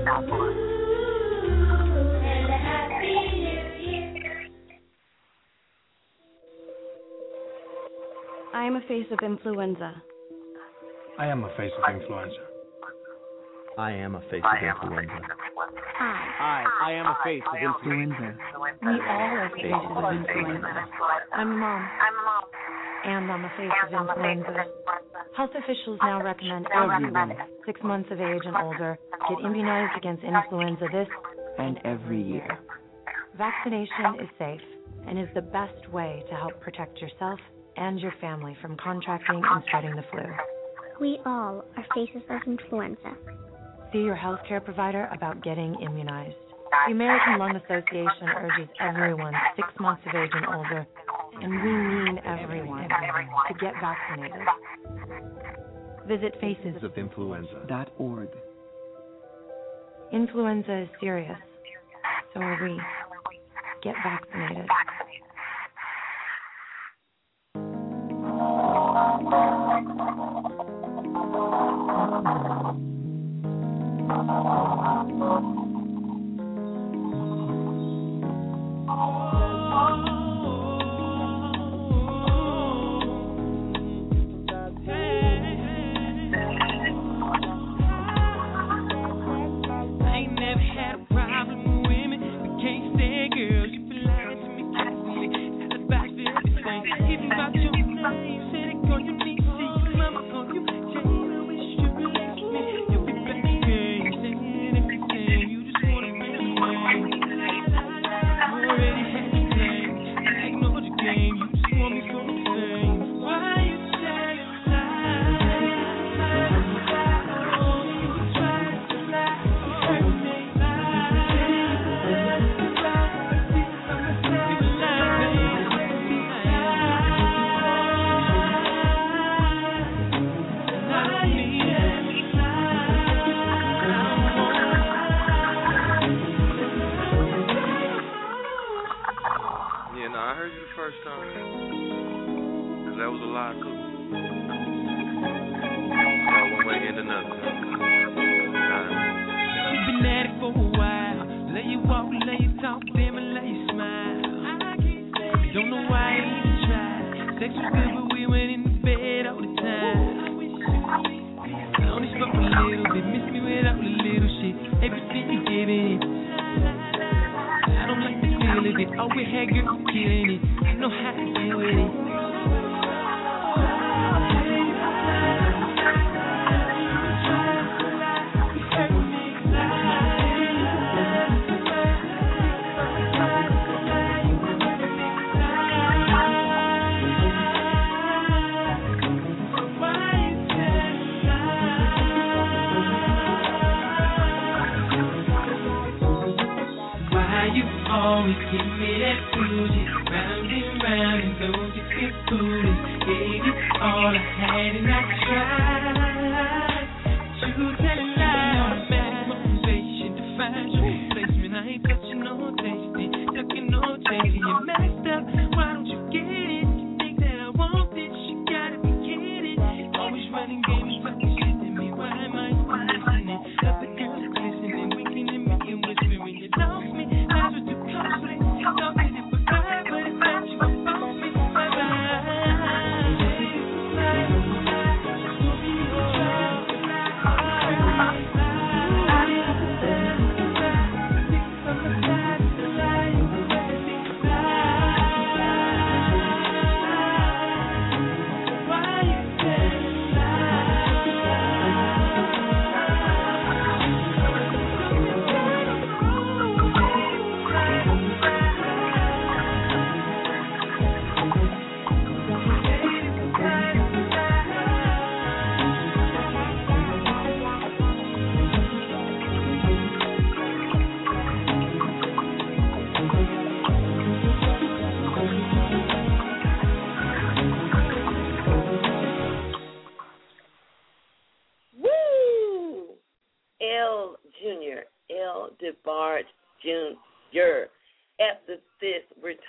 I am a face of influenza. I am a face of influenza. I am a face of influenza. I am a face of influenza. We all are faces of influenza. I'm a mom. And I'm a face of influenza. Health officials now recommend everyone 6 months of age and older get immunized against influenza this And every year. Vaccination is safe and is the best way to help protect yourself and your family from contracting and spreading the flu. We all are faces of influenza. See your healthcare provider about getting immunized. The American Lung Association urges everyone 6 months of age and older, and we mean everyone, to get vaccinated. Visit FacesOfInfluenza.org. Influenza is serious. So are we. Get vaccinated.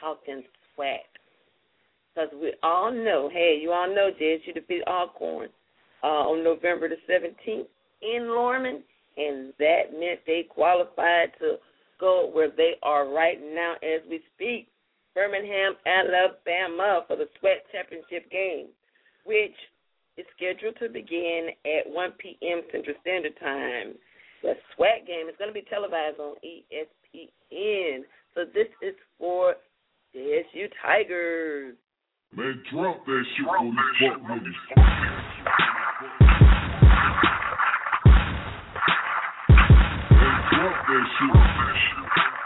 talking swag. Because we all know, hey, you all know, JSU defeated Alcorn on November the 17th in Lorman, and that meant they qualified to go where they are right now as we speak, Birmingham, Alabama, for the SWAC championship game, which is scheduled to begin at 1 p.m. Central Standard Time. The SWAC game is going to be televised on ESPN. So this is for JSU Tigers. Man, drop that shit for these fuck niggas. Man, drop that shit.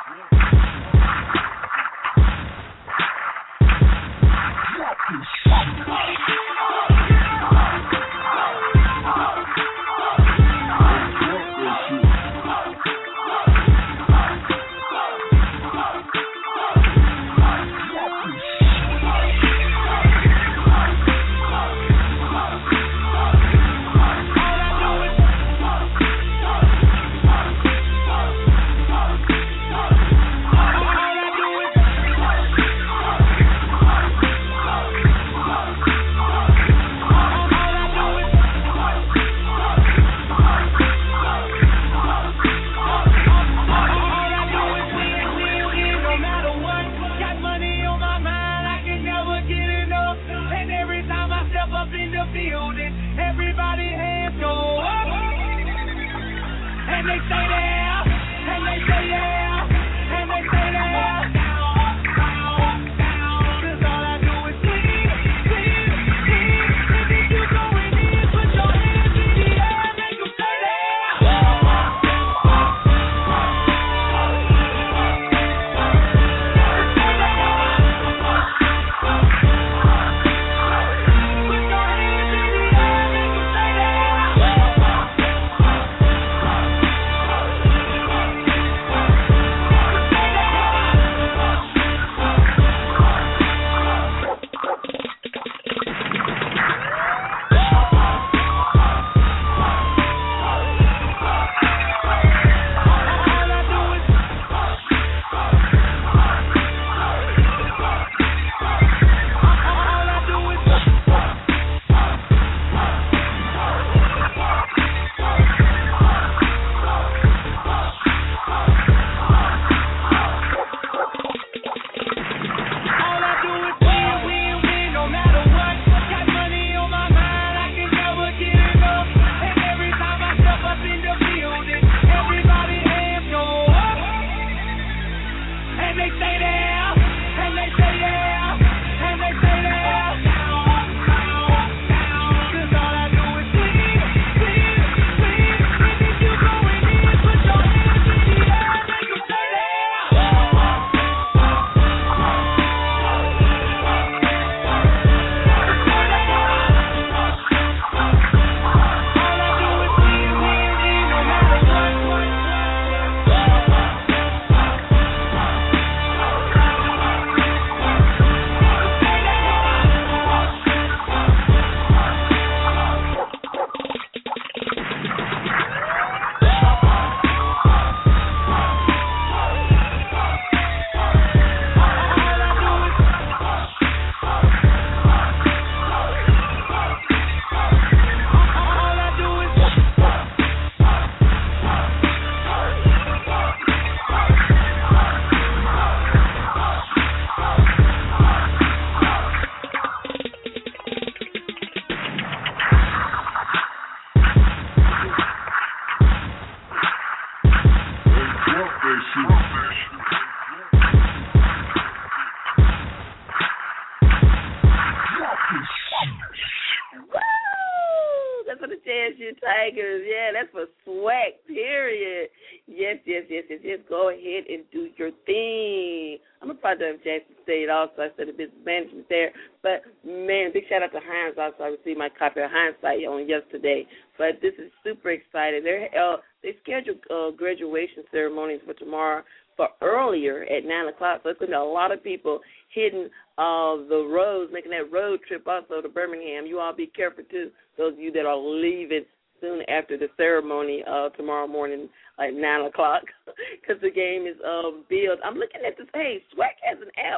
Tigers. Yeah, that's for SWAC, period. Yes. Go ahead and do your thing. I'm a product of Jackson State also. I studied business management there. But, man, big shout out to Hines also. I received my copy of Hindsight on yesterday. But this is super exciting. They scheduled graduation ceremonies for tomorrow for earlier at 9 o'clock. So it's going to be a lot of people hitting the roads, making that road trip also to Birmingham. You all be careful, too, those of you that are leaving soon after the ceremony tomorrow morning at 9 o'clock because the game is billed. I'm looking at this. Hey, SWAC has an app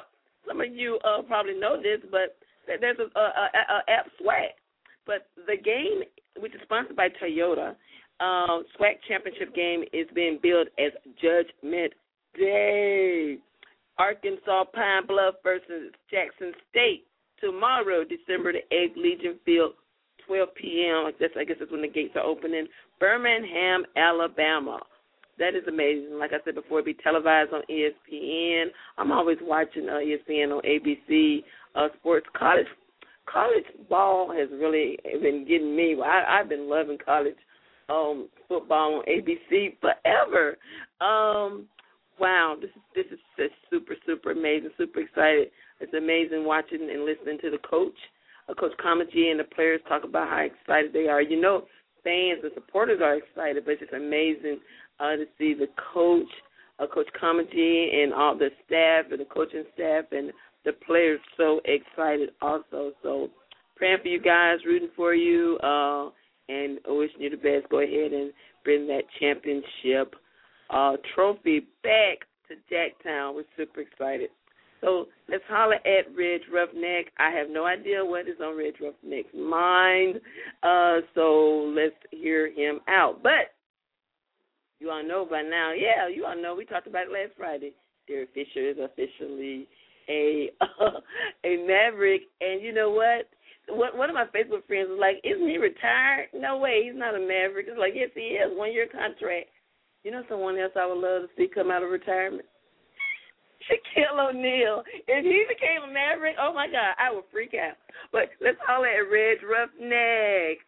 some of you probably know this, but there's a app SWAC. But the game, which is sponsored by Toyota, SWAC championship game is being billed as Judgment Day. Arkansas Pine Bluff versus Jackson State tomorrow, December the 8th, Legion Field, 12 p.m. I guess that's when the gates are opening. Birmingham, Alabama. That is amazing. Like I said before, it'll be televised on ESPN. I'm always watching ESPN on ABC Sports. College ball has really been getting me. I've been loving college football on ABC forever. Wow, this is just super, super amazing, super excited. It's amazing watching and listening to the coach, Coach Kamaji, and the players talk about how excited they are. You know, fans and supporters are excited, but it's just amazing to see the coach, Coach Kamaji, and all the staff and the coaching staff and the players so excited also. So praying for you guys, rooting for you, and wishing you the best. Go ahead and bring that championship trophy back to Jacktown. We're super excited. So let's holler at Reg Roughneck. I have no idea what is on Reg Roughneck's mind, so let's hear him out. But you all know by now, you all know we talked about it last Friday. Derek Fisher is officially a Maverick, and you know what? One of my Facebook friends was like, isn't he retired? No way, he's not a Maverick. It's like, yes, he is, 1-year contract. You know someone else I would love to see come out of retirement? Shaquille O'Neal. If he became a Maverick, oh, my God, I would freak out. But let's holler at Reg Roughneck.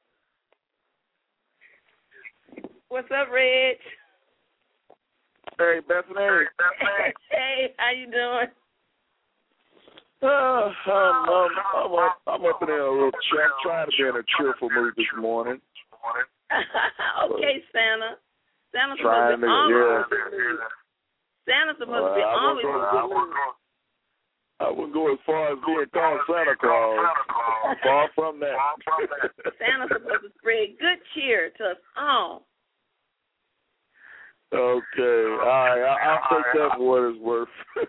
What's up, Reg? Hey, Bethany. Hey, how you doing? I'm up in there a little trying to be in a cheerful mood this morning. Okay, Santa. Santa's trying supposed to be always Santa's supposed to be always I wouldn't go as far as being called Santa Claus. Far from that. Santa's supposed to spread good cheer to us all. Okay. All right. I'll take that for what it's worth.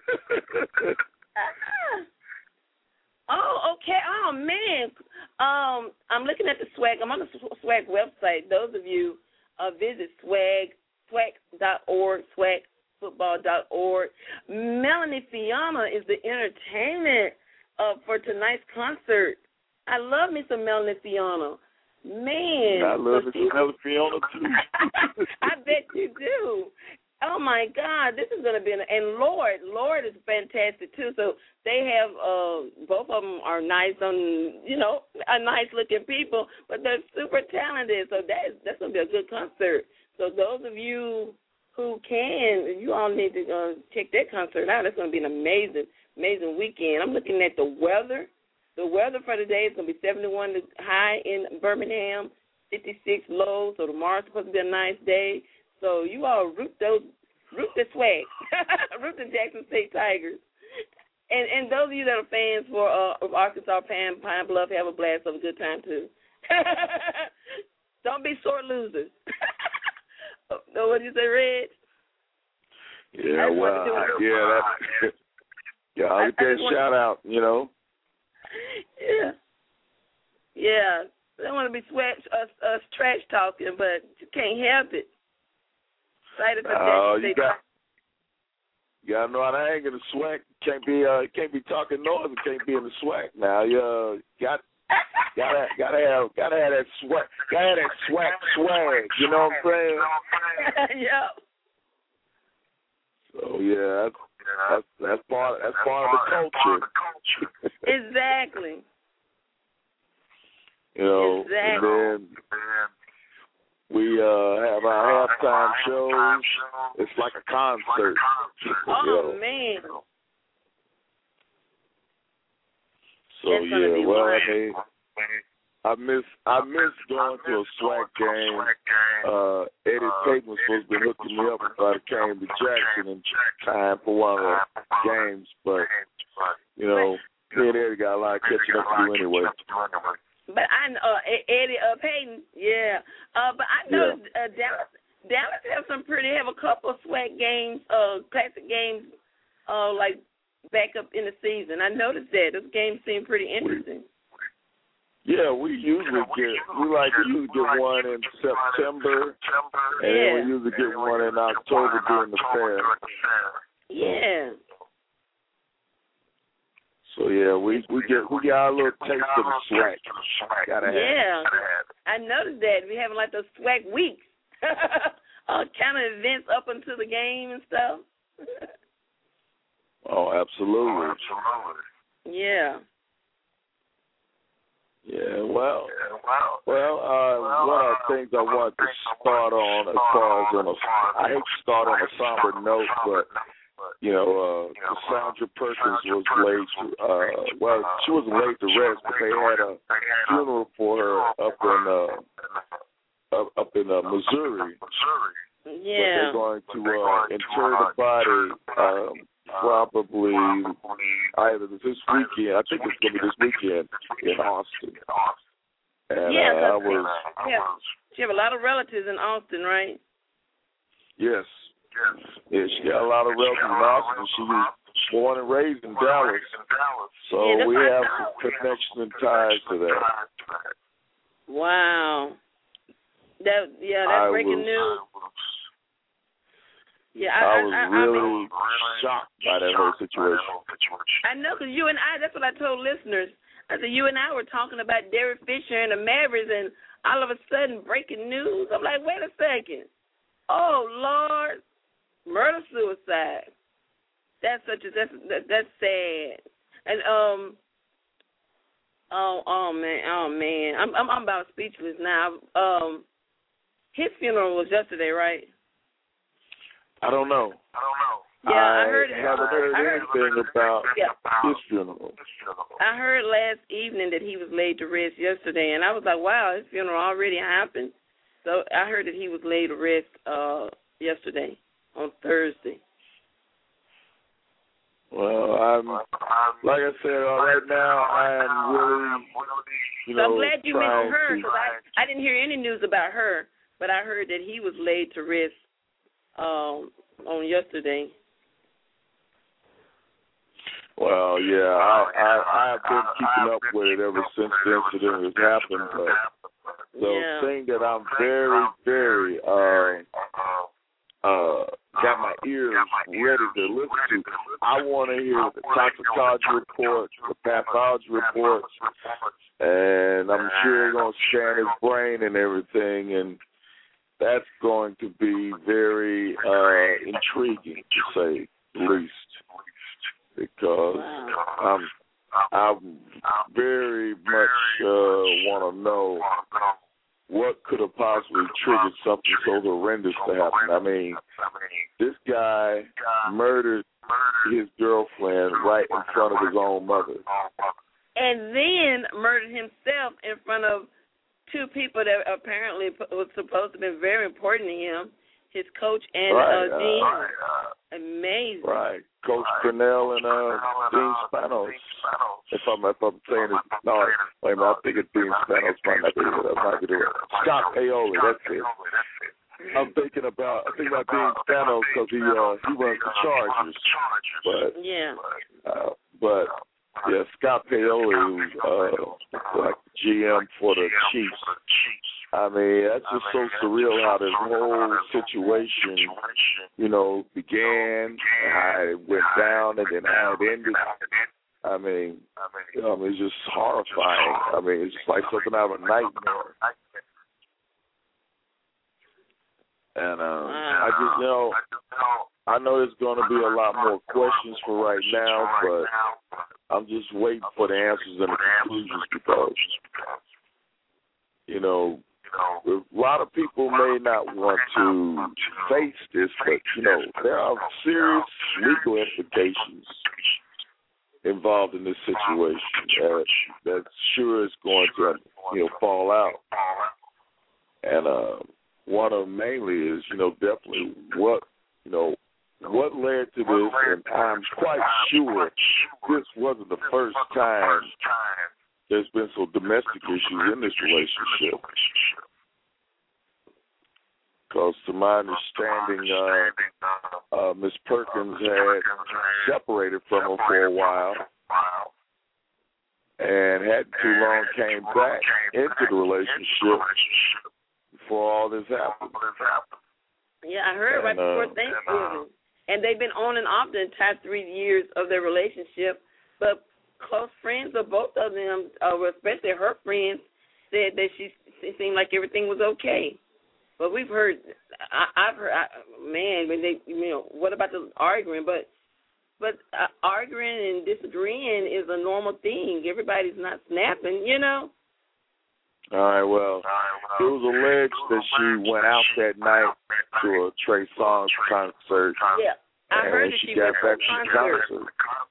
Oh, okay. Oh, man. I'm looking at the SWAC. I'm on the SWAC website. Those of you visit SWAC.org, SWACfootball.org. Melanie Fiona is the entertainment for tonight's concert. I love me some Melanie Fiona. Man. I love me some Melanie Fiona, too. I bet you do. Oh, my God, this is going to be and Lord is fantastic, too. So they have, both of them are nice are nice-looking people, but they're super talented. So that's going to be a good concert. So those of you who can, you all need to check that concert out. It's going to be an amazing, amazing weekend. I'm looking at the weather. The weather for today is going to be 71 high in Birmingham, 56 low. So tomorrow's supposed to be a nice day. So you all root the SWAC, root the Jackson State Tigers. And those of you that are fans for of Arkansas Pine Bluff, have a blast, have a good time, too. Don't be sore losers. Know what you say, Reg? Yeah, well, I'll get that shout out, Yeah. Yeah. I don't want to be us trash talking, but you can't help it. You gotta know how to hang in the SWAC. Can't be talking noise and can't be in the SWAC. Now you gotta have that SWAC. Gotta have that SWAC swag. You know what I'm saying? Yeah. So yeah, that's part of the culture. Exactly. And then we have our halftime shows. It's like a concert. Oh, man. So, I miss going to a SWAC game. Eddie Payton was supposed to be hooking me up if I came to Jackson in time for one of the games. But, me and Eddie got a lot of catching up to do anyway. But I know Eddie Payton, yeah. But I know Dallas have a couple of SWAC games, classic games, like back up in the season. I noticed that. Those games seem pretty interesting. Yeah, we usually get one in September, and then we usually get one in October during the fair. Yeah. So yeah, we got a little taste of the SWAC. Gotta have it. I noticed that we having like those SWAC weeks, all kind of events up until the game and stuff. Oh, absolutely. Yeah. Yeah. Well. One of the things I want to start on, as far as I hate to start on a somber note, but. Cassandra Perkins was laid. She wasn't laid to rest, but they had a funeral for her up in Missouri. Yeah. But they're going to inter the body probably either this weekend. I think it's going to be this weekend in Austin. And she have a lot of relatives in Austin, right? Yes. Yeah, she got a lot of relatives in Austin. She was born and raised in Dallas. So we have some connection and ties to that. Wow. That's breaking news. Yeah, I was really shocked by that whole situation. I know, because you and I, that's what I told listeners. I said, you and I were talking about Derek Fisher and the Mavericks, and all of a sudden, breaking news. I'm like, wait a second. Oh, Lord. Murder-suicide. That's sad. And, oh, man. I'm about speechless now. His funeral was yesterday, right? I don't know. Yeah, I heard it. I haven't heard anything about his funeral. I heard last evening that he was laid to rest yesterday, and I was like, wow, his funeral already happened. So I heard that he was laid to rest yesterday, on Thursday. Well, like I said, right now I am really, So I'm glad you mentioned her, because I didn't hear any news about her, but I heard that he was laid to rest on yesterday. Well, yeah, I have been keeping up with it ever since the incident has happened. But the thing that I'm very, very got my ears ready to listen to, I want to hear the toxicology reports, the pathology reports, and I'm sure they're going to scan his brain and everything, and that's going to be very intriguing, to say the least, because I very much want to know what could have possibly triggered something so horrendous to happen. I mean, this guy murdered his girlfriend right in front of his own mother. And then murdered himself in front of two people that apparently was supposed to be very important to him, his coach and Dean. Amazing. Right. Coach Purnell and Dean Spanos. If I'm saying it, no, wait a minute, I think it's Dean Spanos. Might be it. Scott Paoli, that's it. I'm thinking about Dean Spanos because he runs the Chargers. But Scott Paoli, who's like GM for the Chiefs. I mean, that's just so surreal how this whole situation, began, and how it went down, and then how it ended. I mean, it's just horrifying. I mean, it's just like something out of a nightmare. And I know there's going to be a lot more questions for right now, but I'm just waiting for the answers and the conclusions because, a lot of people may not want to face this, but, there are serious legal implications involved in this situation that sure is going to, fall out. And one of them mainly is, definitely what led to this, and I'm quite sure this wasn't the first time there's been some domestic issues in this relationship. Because to my understanding, Miss Perkins had separated from him for a while and hadn't too long came back into the relationship before all this happened. Yeah, I heard right before Thanksgiving. And they've been on and off the entire 3 years of their relationship. But close friends of both of them, especially her friends, said that it seemed like everything was okay. But we've heard, I've heard, man, when they, what about the arguing? But arguing and disagreeing is a normal thing. Everybody's not snapping, All right, well, it was alleged that she went out that night to a Trey Songz concert. Yeah, I heard that she got went back to from the concert.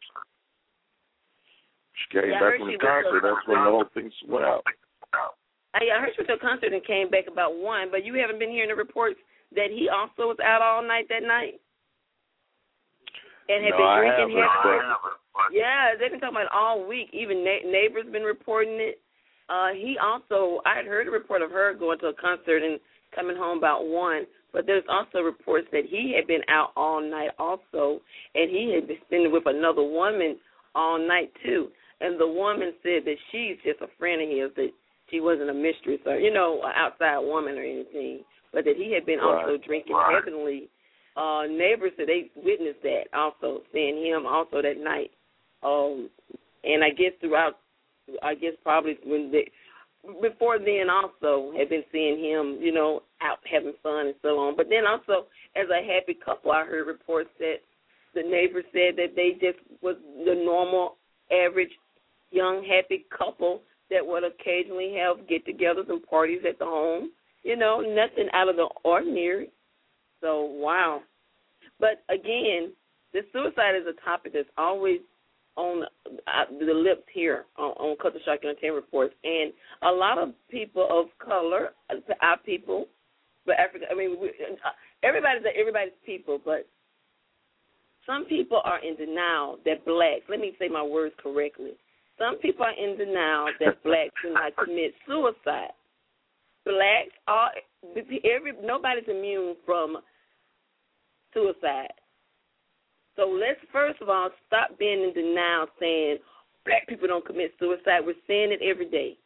She came back from the concert. That's when the whole thing went out. I heard she went to a concert and came back about 1, but you haven't been hearing the reports that he also was out all night that night? And had been drinking heavily? Yeah, they've been talking about it all week. Even neighbors been reporting it. He also, I had heard a report of her going to a concert and coming home about 1, but there's also reports that he had been out all night also, and he had been spending with another woman all night too. And the woman said that she's just a friend of his, that she wasn't a mistress or, an outside woman or anything, but that he had been also drinking heavily. Neighbors said they witnessed that also, seeing him also that night. And I guess probably before then also had been seeing him, out having fun and so on. But then also, as a happy couple, I heard reports that the neighbors said that they just was the normal, average, young, happy couple that would occasionally have get-togethers and parties at the home. Nothing out of the ordinary. So, wow. But, again, the suicide is a topic that's always on the lips here on Culture Shock Entertainment Reports. And a lot of people of color, our people, but Africa, everybody's people, but some people are in denial that blacks, let me say my words correctly, some people are in denial that blacks do not commit suicide. Blacks are, nobody's immune from suicide. So let's first of all stop being in denial saying black people don't commit suicide. We're seeing it every day.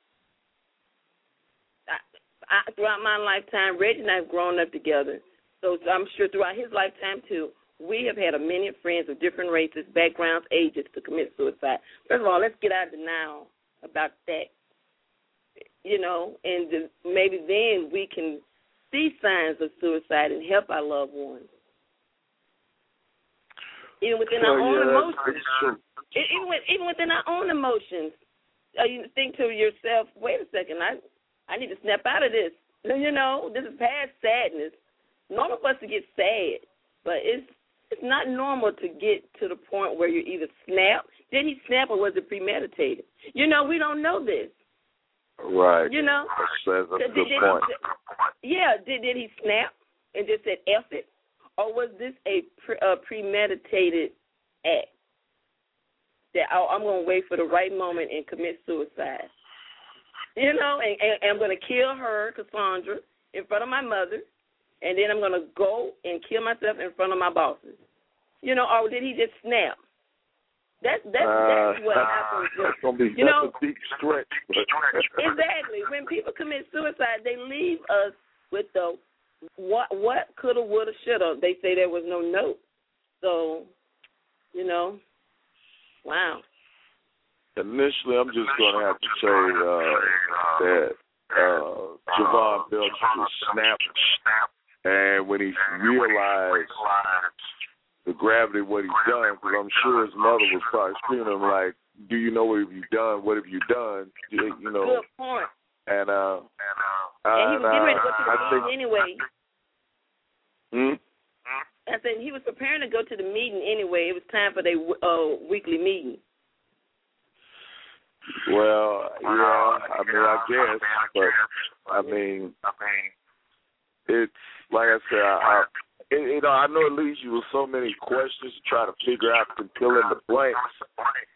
Throughout my lifetime, Reggie and I have grown up together. So I'm sure throughout his lifetime too, we have had a many friends of different races, backgrounds, ages to commit suicide. First of all, let's get out of denial about that, and maybe then we can see signs of suicide and help our loved ones. Even within our own emotions. Even within our own emotions. You think to yourself, wait a second, I need to snap out of this. This is past sadness. Normal for us to get sad, but it's not normal to get to the point where you either snap. Did he snap or was it premeditated? We don't know this. Right. That's a good point. Did he snap and just said F it? Or was this a premeditated act that I'm going to wait for the right moment and commit suicide? And I'm going to kill her, Cassandra, in front of my mother, and then I'm going to go and kill myself in front of my bosses. Or did he just snap? That's what happens. That's going to be a deep stretch. Exactly. When people commit suicide, they leave us with the what coulda, woulda, shoulda. They say there was no note. So, wow. Initially, I'm just going to have to say that Javon Belcher just snapped, and when he realized the gravity of what he's done, because I'm sure his mother was probably screaming him like, do you know what have you done? What have you done? Good point. And he was getting ready to go to the meeting anyway. I said he was preparing to go to the meeting anyway. It was time for their weekly meeting. Well, yeah, I guess, but it's like I said, I know it leaves you with so many questions to try to figure out and fill in the blanks.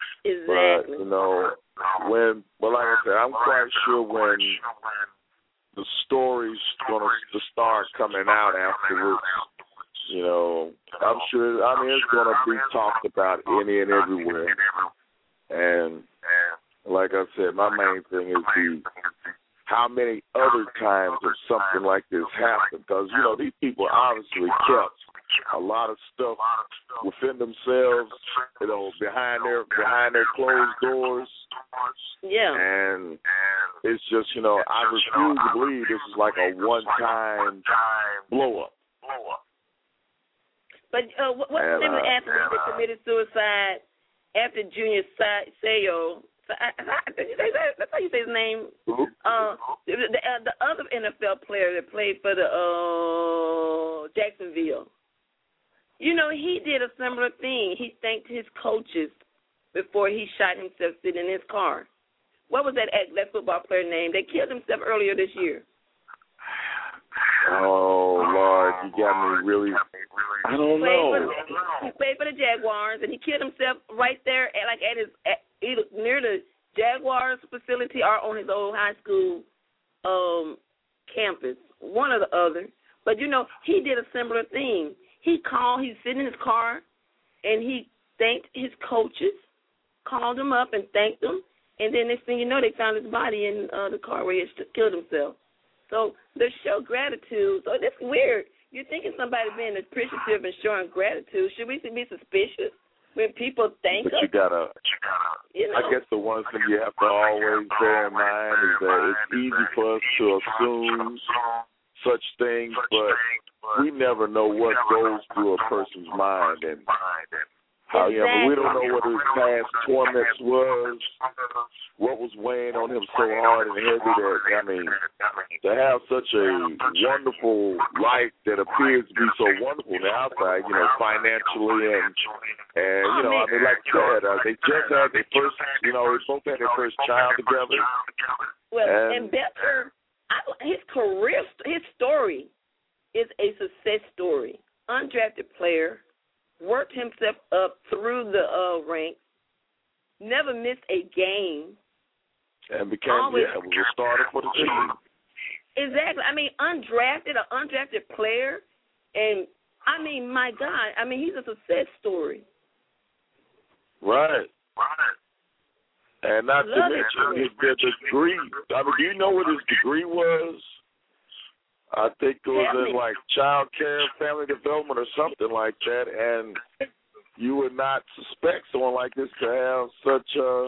Exactly. But like I said, I'm quite sure when the stories going to start coming out afterwards. You know, I'm sure. I mean, it's going to be talked about any and everywhere. And like I said, my main thing is how many other times have something like this happened? Because you know these people obviously kept a lot of stuff within themselves, you know, behind their closed doors. Yeah. And it's just, you know, I refuse to believe this is like a one-time blow-up. But what's the name of the athlete that committed suicide after Junior Seau? That's how you say his name. The other NFL player that played for the Jacksonville. You know, he did a similar thing. He thanked his coaches before he shot himself sitting in his car. What was that football player name? They killed himself earlier this year. Oh, Lord, you got me really. I don't know. He played for the Jaguars, and he killed himself right there either near the Jaguars facility or on his old high school campus, one or the other. But, you know, he did a similar thing. He's sitting in his car, and he thanked his coaches, called them up and thanked them, and then next thing you know, they found his body in the car where he had killed himself. So they show gratitude. So that's weird. You're thinking somebody being appreciative and showing gratitude. Should we be suspicious when people thank us? But you gotta, you know. I guess the one thing you have to always bear in mind is that it's easy for us to assume such things, but we never know what goes through a person's mind. And how, you know, we don't know what his past torments was, what was weighing on him so hard and heavy that, I mean, to have such a wonderful life that appears to be so wonderful on the outside, you know, financially and you know, I mean, like you said, they just had their first, you know, they both had their first child together. Well, and Becker, his career, his story is a success story. Undrafted player, worked himself up through the ranks, never missed a game. And became, was a starter for the team. Exactly. I mean, an undrafted player, and, I mean, my God, I mean, he's a success story. Right. And not to mention his degree. I mean, do you know what his degree was? I think it was in like child care, family development, or something like that. And you would not suspect someone like this to have such a.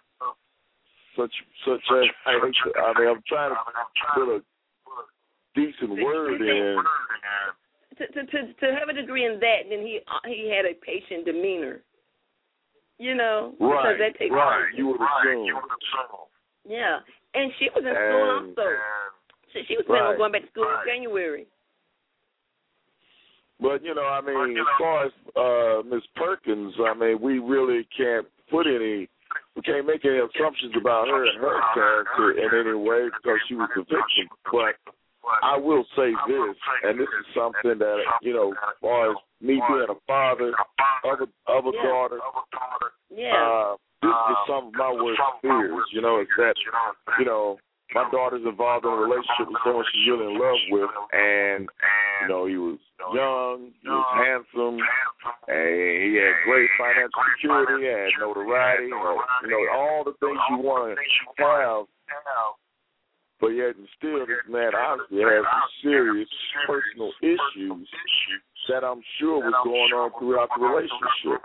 I mean, I'm trying to put a decent word in. To have a degree in that, then he had a patient demeanor. You know, right? Because that takes right. You would assume. Yeah, and she was in school also. She was planning on going back to school in January. But, you know, I mean, as far as Ms. Perkins, I mean, we really can't we can't make any assumptions about her and her character in any way because she was the victim. But I will say this, and this is something that, you know, as far as me being a father of a daughter, this is some of my worst fears, you know, is that, you know, my daughter's involved in a relationship with someone she's really in love with, and, you know, he was young, he was handsome, and he had great financial security, and notoriety, you know, all the things you want to have, but yet and still this man obviously has some serious personal issues that I'm sure was going on throughout the relationship.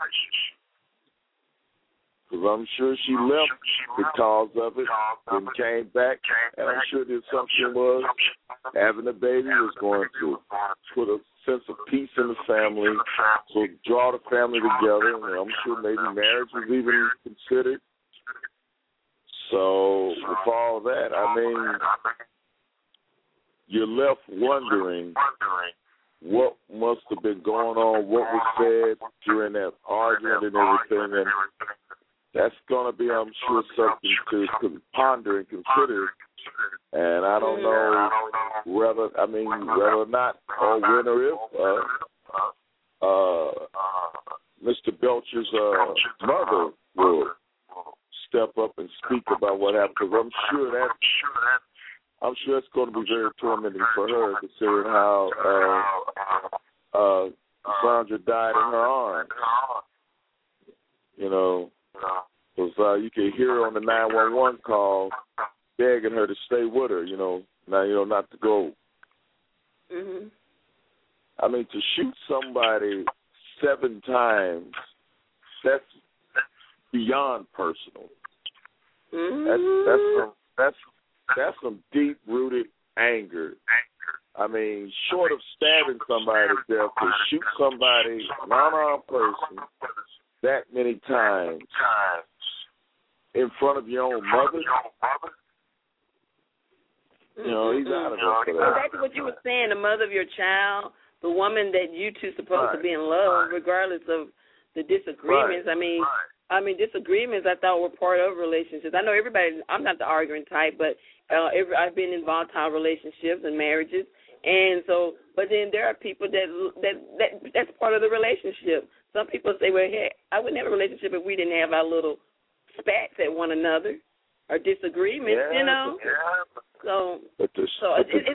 Because I'm sure she left because of it and came back, and I'm sure the assumption was having a baby was going to put a sense of peace in the family, so draw the family together, and I'm sure maybe marriage was even considered. So with all that, I mean, you're left wondering what must have been going on, what was said during that argument and everything, and that's going to be, I'm sure, something to ponder and consider. And I don't know whether or not, or when or if Mr. Belcher's mother will step up and speak about what happened, because I'm sure I'm sure it's going to be very tormenting for her, considering how Sandra died in her arms. You know, because you can hear her on the 911 call begging her to stay with her. Not to go. Mhm. I mean, to shoot somebody 7 times, that's beyond personal. Mm-hmm. That's some deep-rooted anger. I mean, short of stabbing somebody to death, to shoot somebody, an unarmed person, that many times in front of your own mother, he's out of it for that. Well, that's what you were saying, the mother of your child, the woman that you two supposed to be in love, regardless of the disagreements. Right. I mean, disagreements I thought were part of relationships. I know everybody, I'm not the arguing type, but I've been in volatile relationships and marriages. And so, but then there are people that's part of the relationship. Some people say, well, hey, I wouldn't have a relationship if we didn't have our little spats at one another or disagreements, Yeah. So, I guess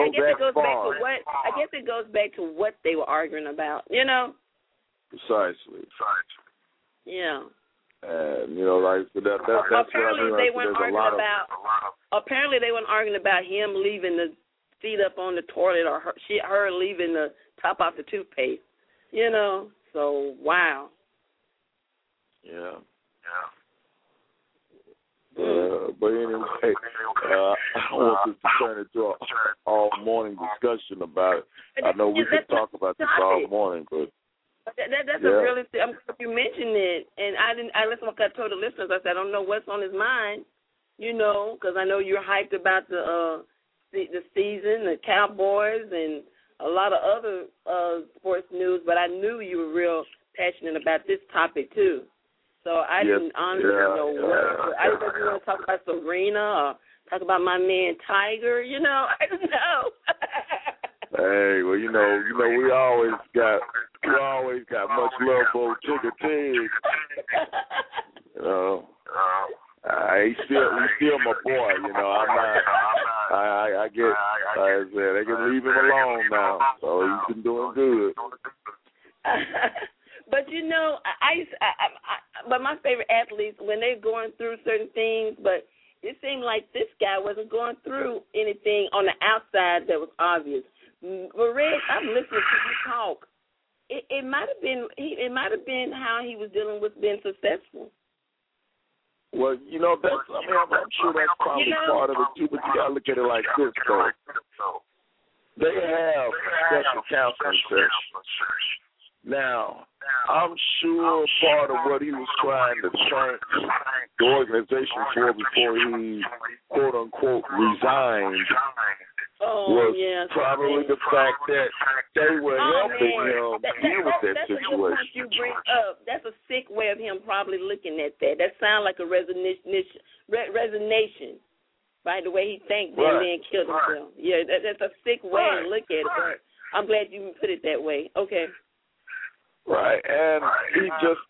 it goes back to what they were arguing about, Precisely. Yeah. And that's apparently what they weren't arguing about. Apparently they weren't arguing about him leaving the seat up on the toilet or her leaving the top off the toothpaste. So wow. Yeah. But anyway, I want this to turn into an all-morning discussion about it. I know we could talk about this all morning, but that's a really. You mentioned it, and I listened. Like I told the listeners, I said I don't know what's on his mind, because I know you're hyped about the season, the Cowboys, and a lot of other sports news. But I knew you were real passionate about this topic too. So I didn't honestly know what. I didn't know if you want to talk about Serena or talk about my man Tiger. I don't know. Hey, well, we always got much love for Tigger Tig. He's still my boy. I'm not. I get. Like I said, they can leave him alone now. So he's been doing good. But but my favorite athletes, when they're going through certain things, but it seemed like this guy wasn't going through anything on the outside that was obvious. But Red, I'm listening to you talk. It might have been how he was dealing with being successful. Well, I'm sure that's probably part of it too. But you gotta look at it like this, though. They have special counseling sessions. Now, I'm sure part of what he was trying to thank the organization for before he, quote unquote, resigned was probably the fact that they were helping him deal with that situation. That's you bring up. That's a sick way of him probably looking at that. That sounds like a resignation, right? The way he thanked them and then killed himself. Yeah, that's a sick way to look at it. But I'm glad you put it that way. Okay. Right, and he just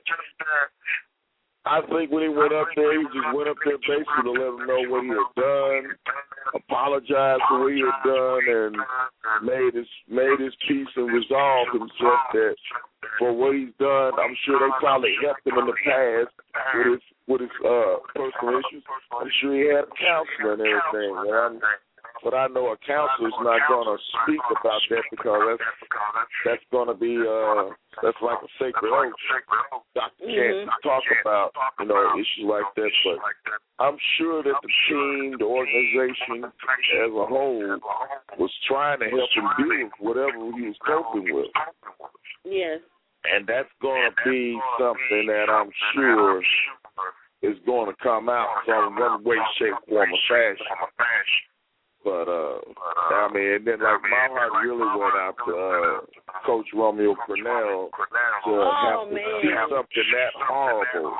I think when he went up there, he just went up there basically to let them know what he had done, apologized for what he had done, and made his peace and resolved himself that for what he's done. I'm sure they probably helped him in the past with his personal issues. I'm sure he had counseling and everything. But I know a counselor's not going to speak about that because that's going to be that's like a sacred oath. Doctor can't talk about issues like that. But I'm sure that the team, the organization as a whole, was trying to help him deal with whatever he was coping with. Yes. And that's going to be something that I'm sure is going to come out some one way, shape, form, or fashion. But, and then, my heart really went out to Coach Romeo Crennel to have to see something that horrible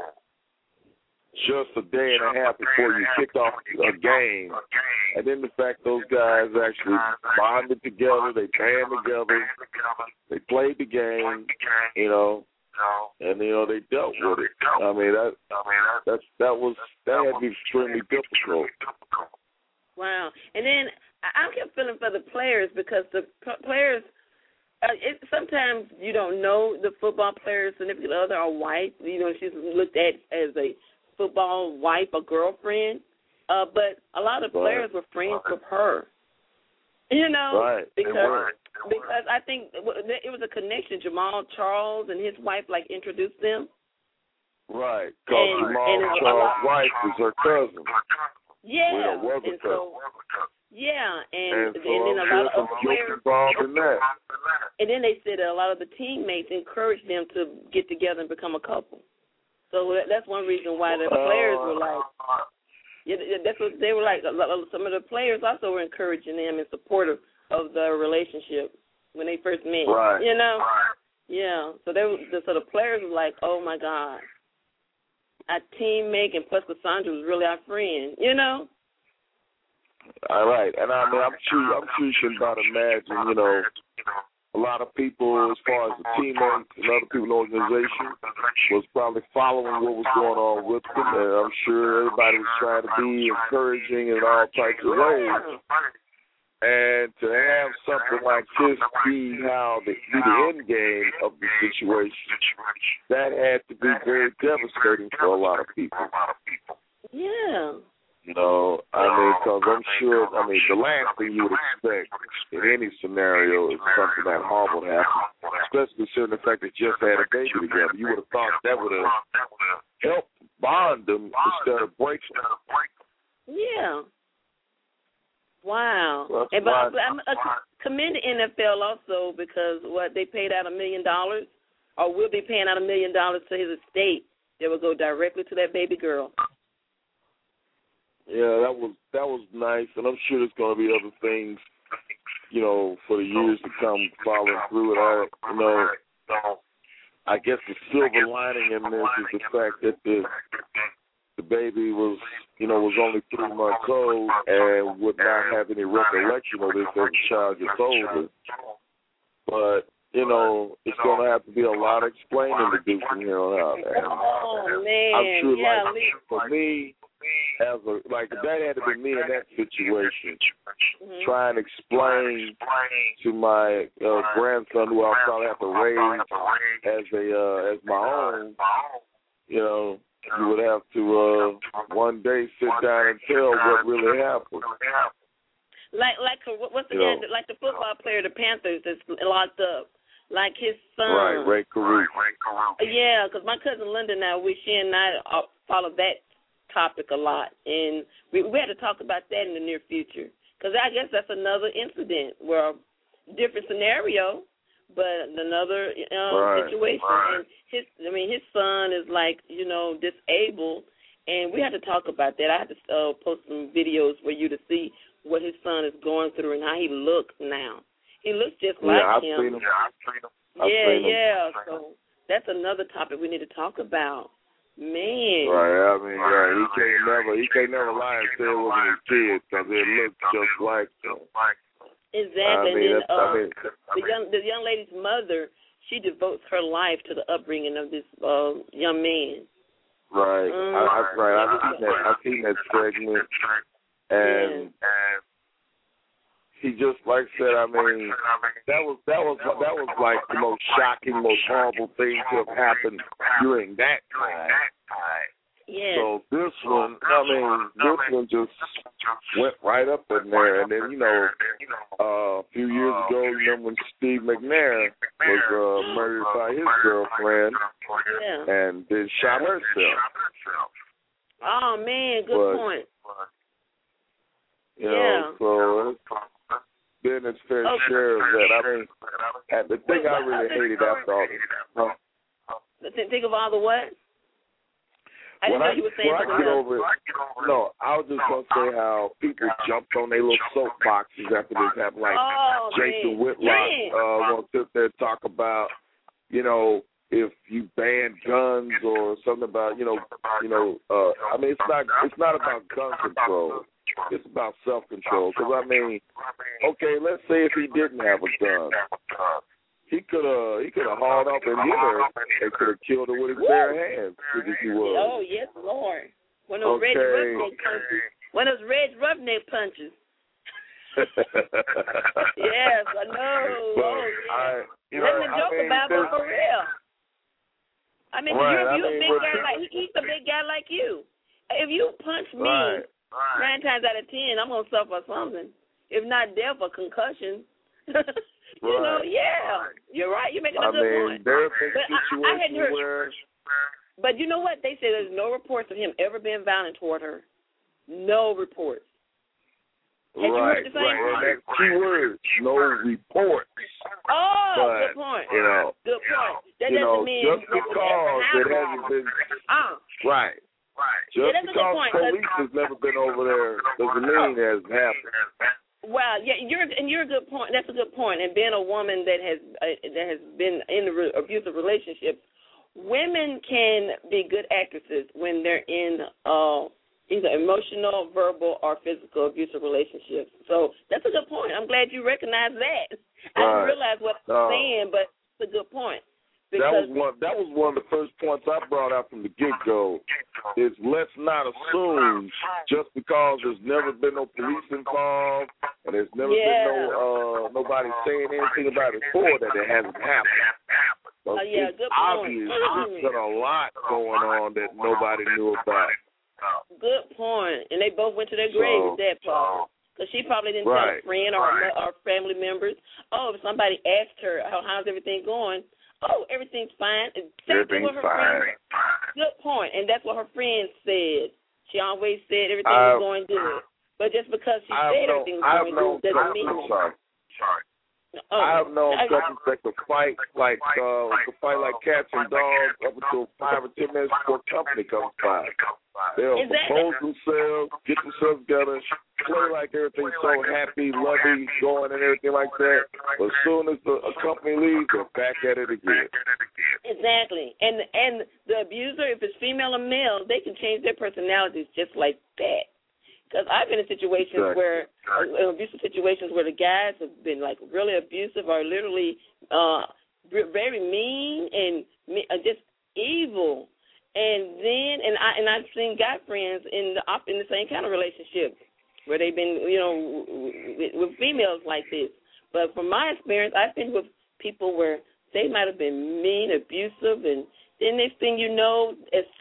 just a day and a half before you kick off a game. And then the fact those guys actually bonded together, they band together, they played the game, and, they dealt with it. That had to be extremely difficult. Wow. And then I kept feeling for the players because the players, sometimes you don't know the football player's significant other or wife. You know, she's looked at as a football wife or girlfriend. But a lot of players were friends with her. You know, because I think it was a connection. Jamal Charles and his wife introduced them. Right, because Jamal Charles' wife is her cousin. Yeah, and then a lot of players involved in that. And then they said that a lot of the teammates encouraged them to get together and become a couple. So that's one reason why the players were like. Yeah, that's what they were like. Some of the players also were encouraging them and supportive of their relationship when they first met. Right. You know? Yeah. So the players were like, oh my God, our teammate and plus Cassandra was really our friend. You know? All right, and I mean, I'm sure you should not imagine, you know, a lot of people, as far as the teammates and other people in the organization, was probably following what was going on with them, and I'm sure everybody was trying to be encouraging in all types of ways. And to have something like this be the end game of the situation, that had to be very devastating for a lot of people. Yeah. You know, I mean, because I'm sure, the last thing you would expect in any scenario is something that horrible to happen, especially considering the fact that you just had a baby together. You would have thought that would have helped bond them instead of break them. Yeah. Wow. Well, but I'm commend the NFL also because they paid out $1 million or will be paying out $1 million to his estate that will go directly to that baby girl. Yeah, that was nice, and I'm sure there's going to be other things, you know, for the years to come following through it all. You know, I guess the silver lining in this is the fact that the baby was only 3 months old and would not have any recollection of this as a child gets older. But, you know, it's going to have to be a lot of explaining to do from here on out. And I'm sure, for me, if that had to be me in that situation, trying to explain to my grandson, who I'll probably have to raise as my own, you know, you would have to one day sit down and tell what really happened. What's again? Like the football player, the Panthers, that's locked up. Like his son. Right, Ray Caruth. Yeah, because my cousin Linda she and I follow that topic a lot, and we had to talk about that in the near future, because I guess that's another incident where different scenario, but another situation. And his son is disabled, and we had to talk about that. I had to post some videos for you to see what his son is going through and how he looks now. He looks just like him. I've seen him. Yeah. So that's another topic we need to talk about. Man. Right, he can't never lie and say it wasn't his kid, because it looks just like him. Exactly. The young lady's mother, she devotes her life to the upbringing of this young man. Right. I've seen that segment, and he just, like I said, that was like the most shocking, most horrible thing to have happened during that time. Yeah. So this one just went right up in there. And then, a few years ago, remember when Steve McNair was murdered by his girlfriend and then shot herself. Oh, man, good point. You know, so been its fair share of that. And the thing I really hated after all this. Think of all the what? I didn't know you were saying something else. No, I was just going to say how people jumped on their little soapboxes after this happened. Like Jason Whitlock wants to sit there and talk about, if you ban guns or something about, it's not about gun control. It's about self-control. Because, okay, let's say if he didn't have a gun, he could have hauled up and hit her and could have killed her with his bare hands, if he was. Oh, yes, Lord. When those red countries, One of those red roughneck punches. Yes, I know. But Let me joke about it, but for real. I mean, right, you're a big guy he's a big guy like you. If you punch me 9 times out of 10, I'm gonna suffer something. If not death or concussion. You know, you're right. You're making a good point. There have been situations where. But you know what? They say there's no reports of him ever being violent toward her. No reports. Have you heard the same? And that key word, no reports. Oh, but, good point. You know, good point. That doesn't mean just because it hasn't been right. Just because police has never been over there doesn't mean it hasn't happened. Well, yeah, you're a good point. That's a good point. And being a woman that has been in abusive relationships, women can be good actresses when they're in either emotional, verbal, or physical abusive relationships. So that's a good point. I'm glad you recognize that. I didn't realize what I'm saying, but it's a good point. That was one of the first points I brought out from the get-go, is let's not assume just because there's never been no police involved and there's never been nobody saying anything about it before that it hasn't happened. It's good obvious there's been a lot going on that nobody knew about. Good point. And they both went to their grave with that part. Because she probably didn't tell a friend or family members. Oh, if somebody asked her, how's everything going? Oh, everything's fine. Everything's fine. Good point. And that's what her friend said. She always said everything was going good. But just because she said everything was going good doesn't mean it. I have known couples that could fight like cats and dogs up until 5 or 10 minutes before company comes by. They'll compose themselves, get themselves together, play like everything's so happy, lovey, going and everything like that. But as soon as a company leaves, they're back at it again. Exactly. And the abuser, if it's female or male, they can change their personalities just like that. Because I've been in situations abusive situations where the guys have been like really abusive or literally very mean and just evil. And I've seen guy friends in the same kind of relationship where they've been, with females like this. But from my experience, I've been with people where they might have been mean, abusive, and then next thing you know,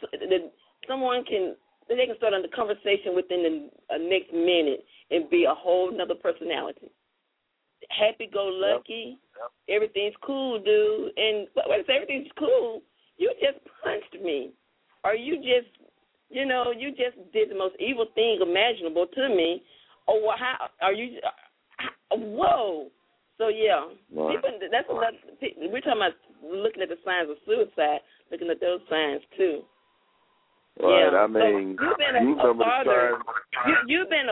they can start on the conversation within the next minute and be a whole nother personality. Happy-go-lucky, everything's cool, dude. And when I say everything's cool, you just punched me. Or you just did the most evil thing imaginable to me. Or how are you? Whoa. So, yeah, that's another. We're talking about looking at the signs of suicide, looking at those signs, too. Right, yeah. I mean, so you've been a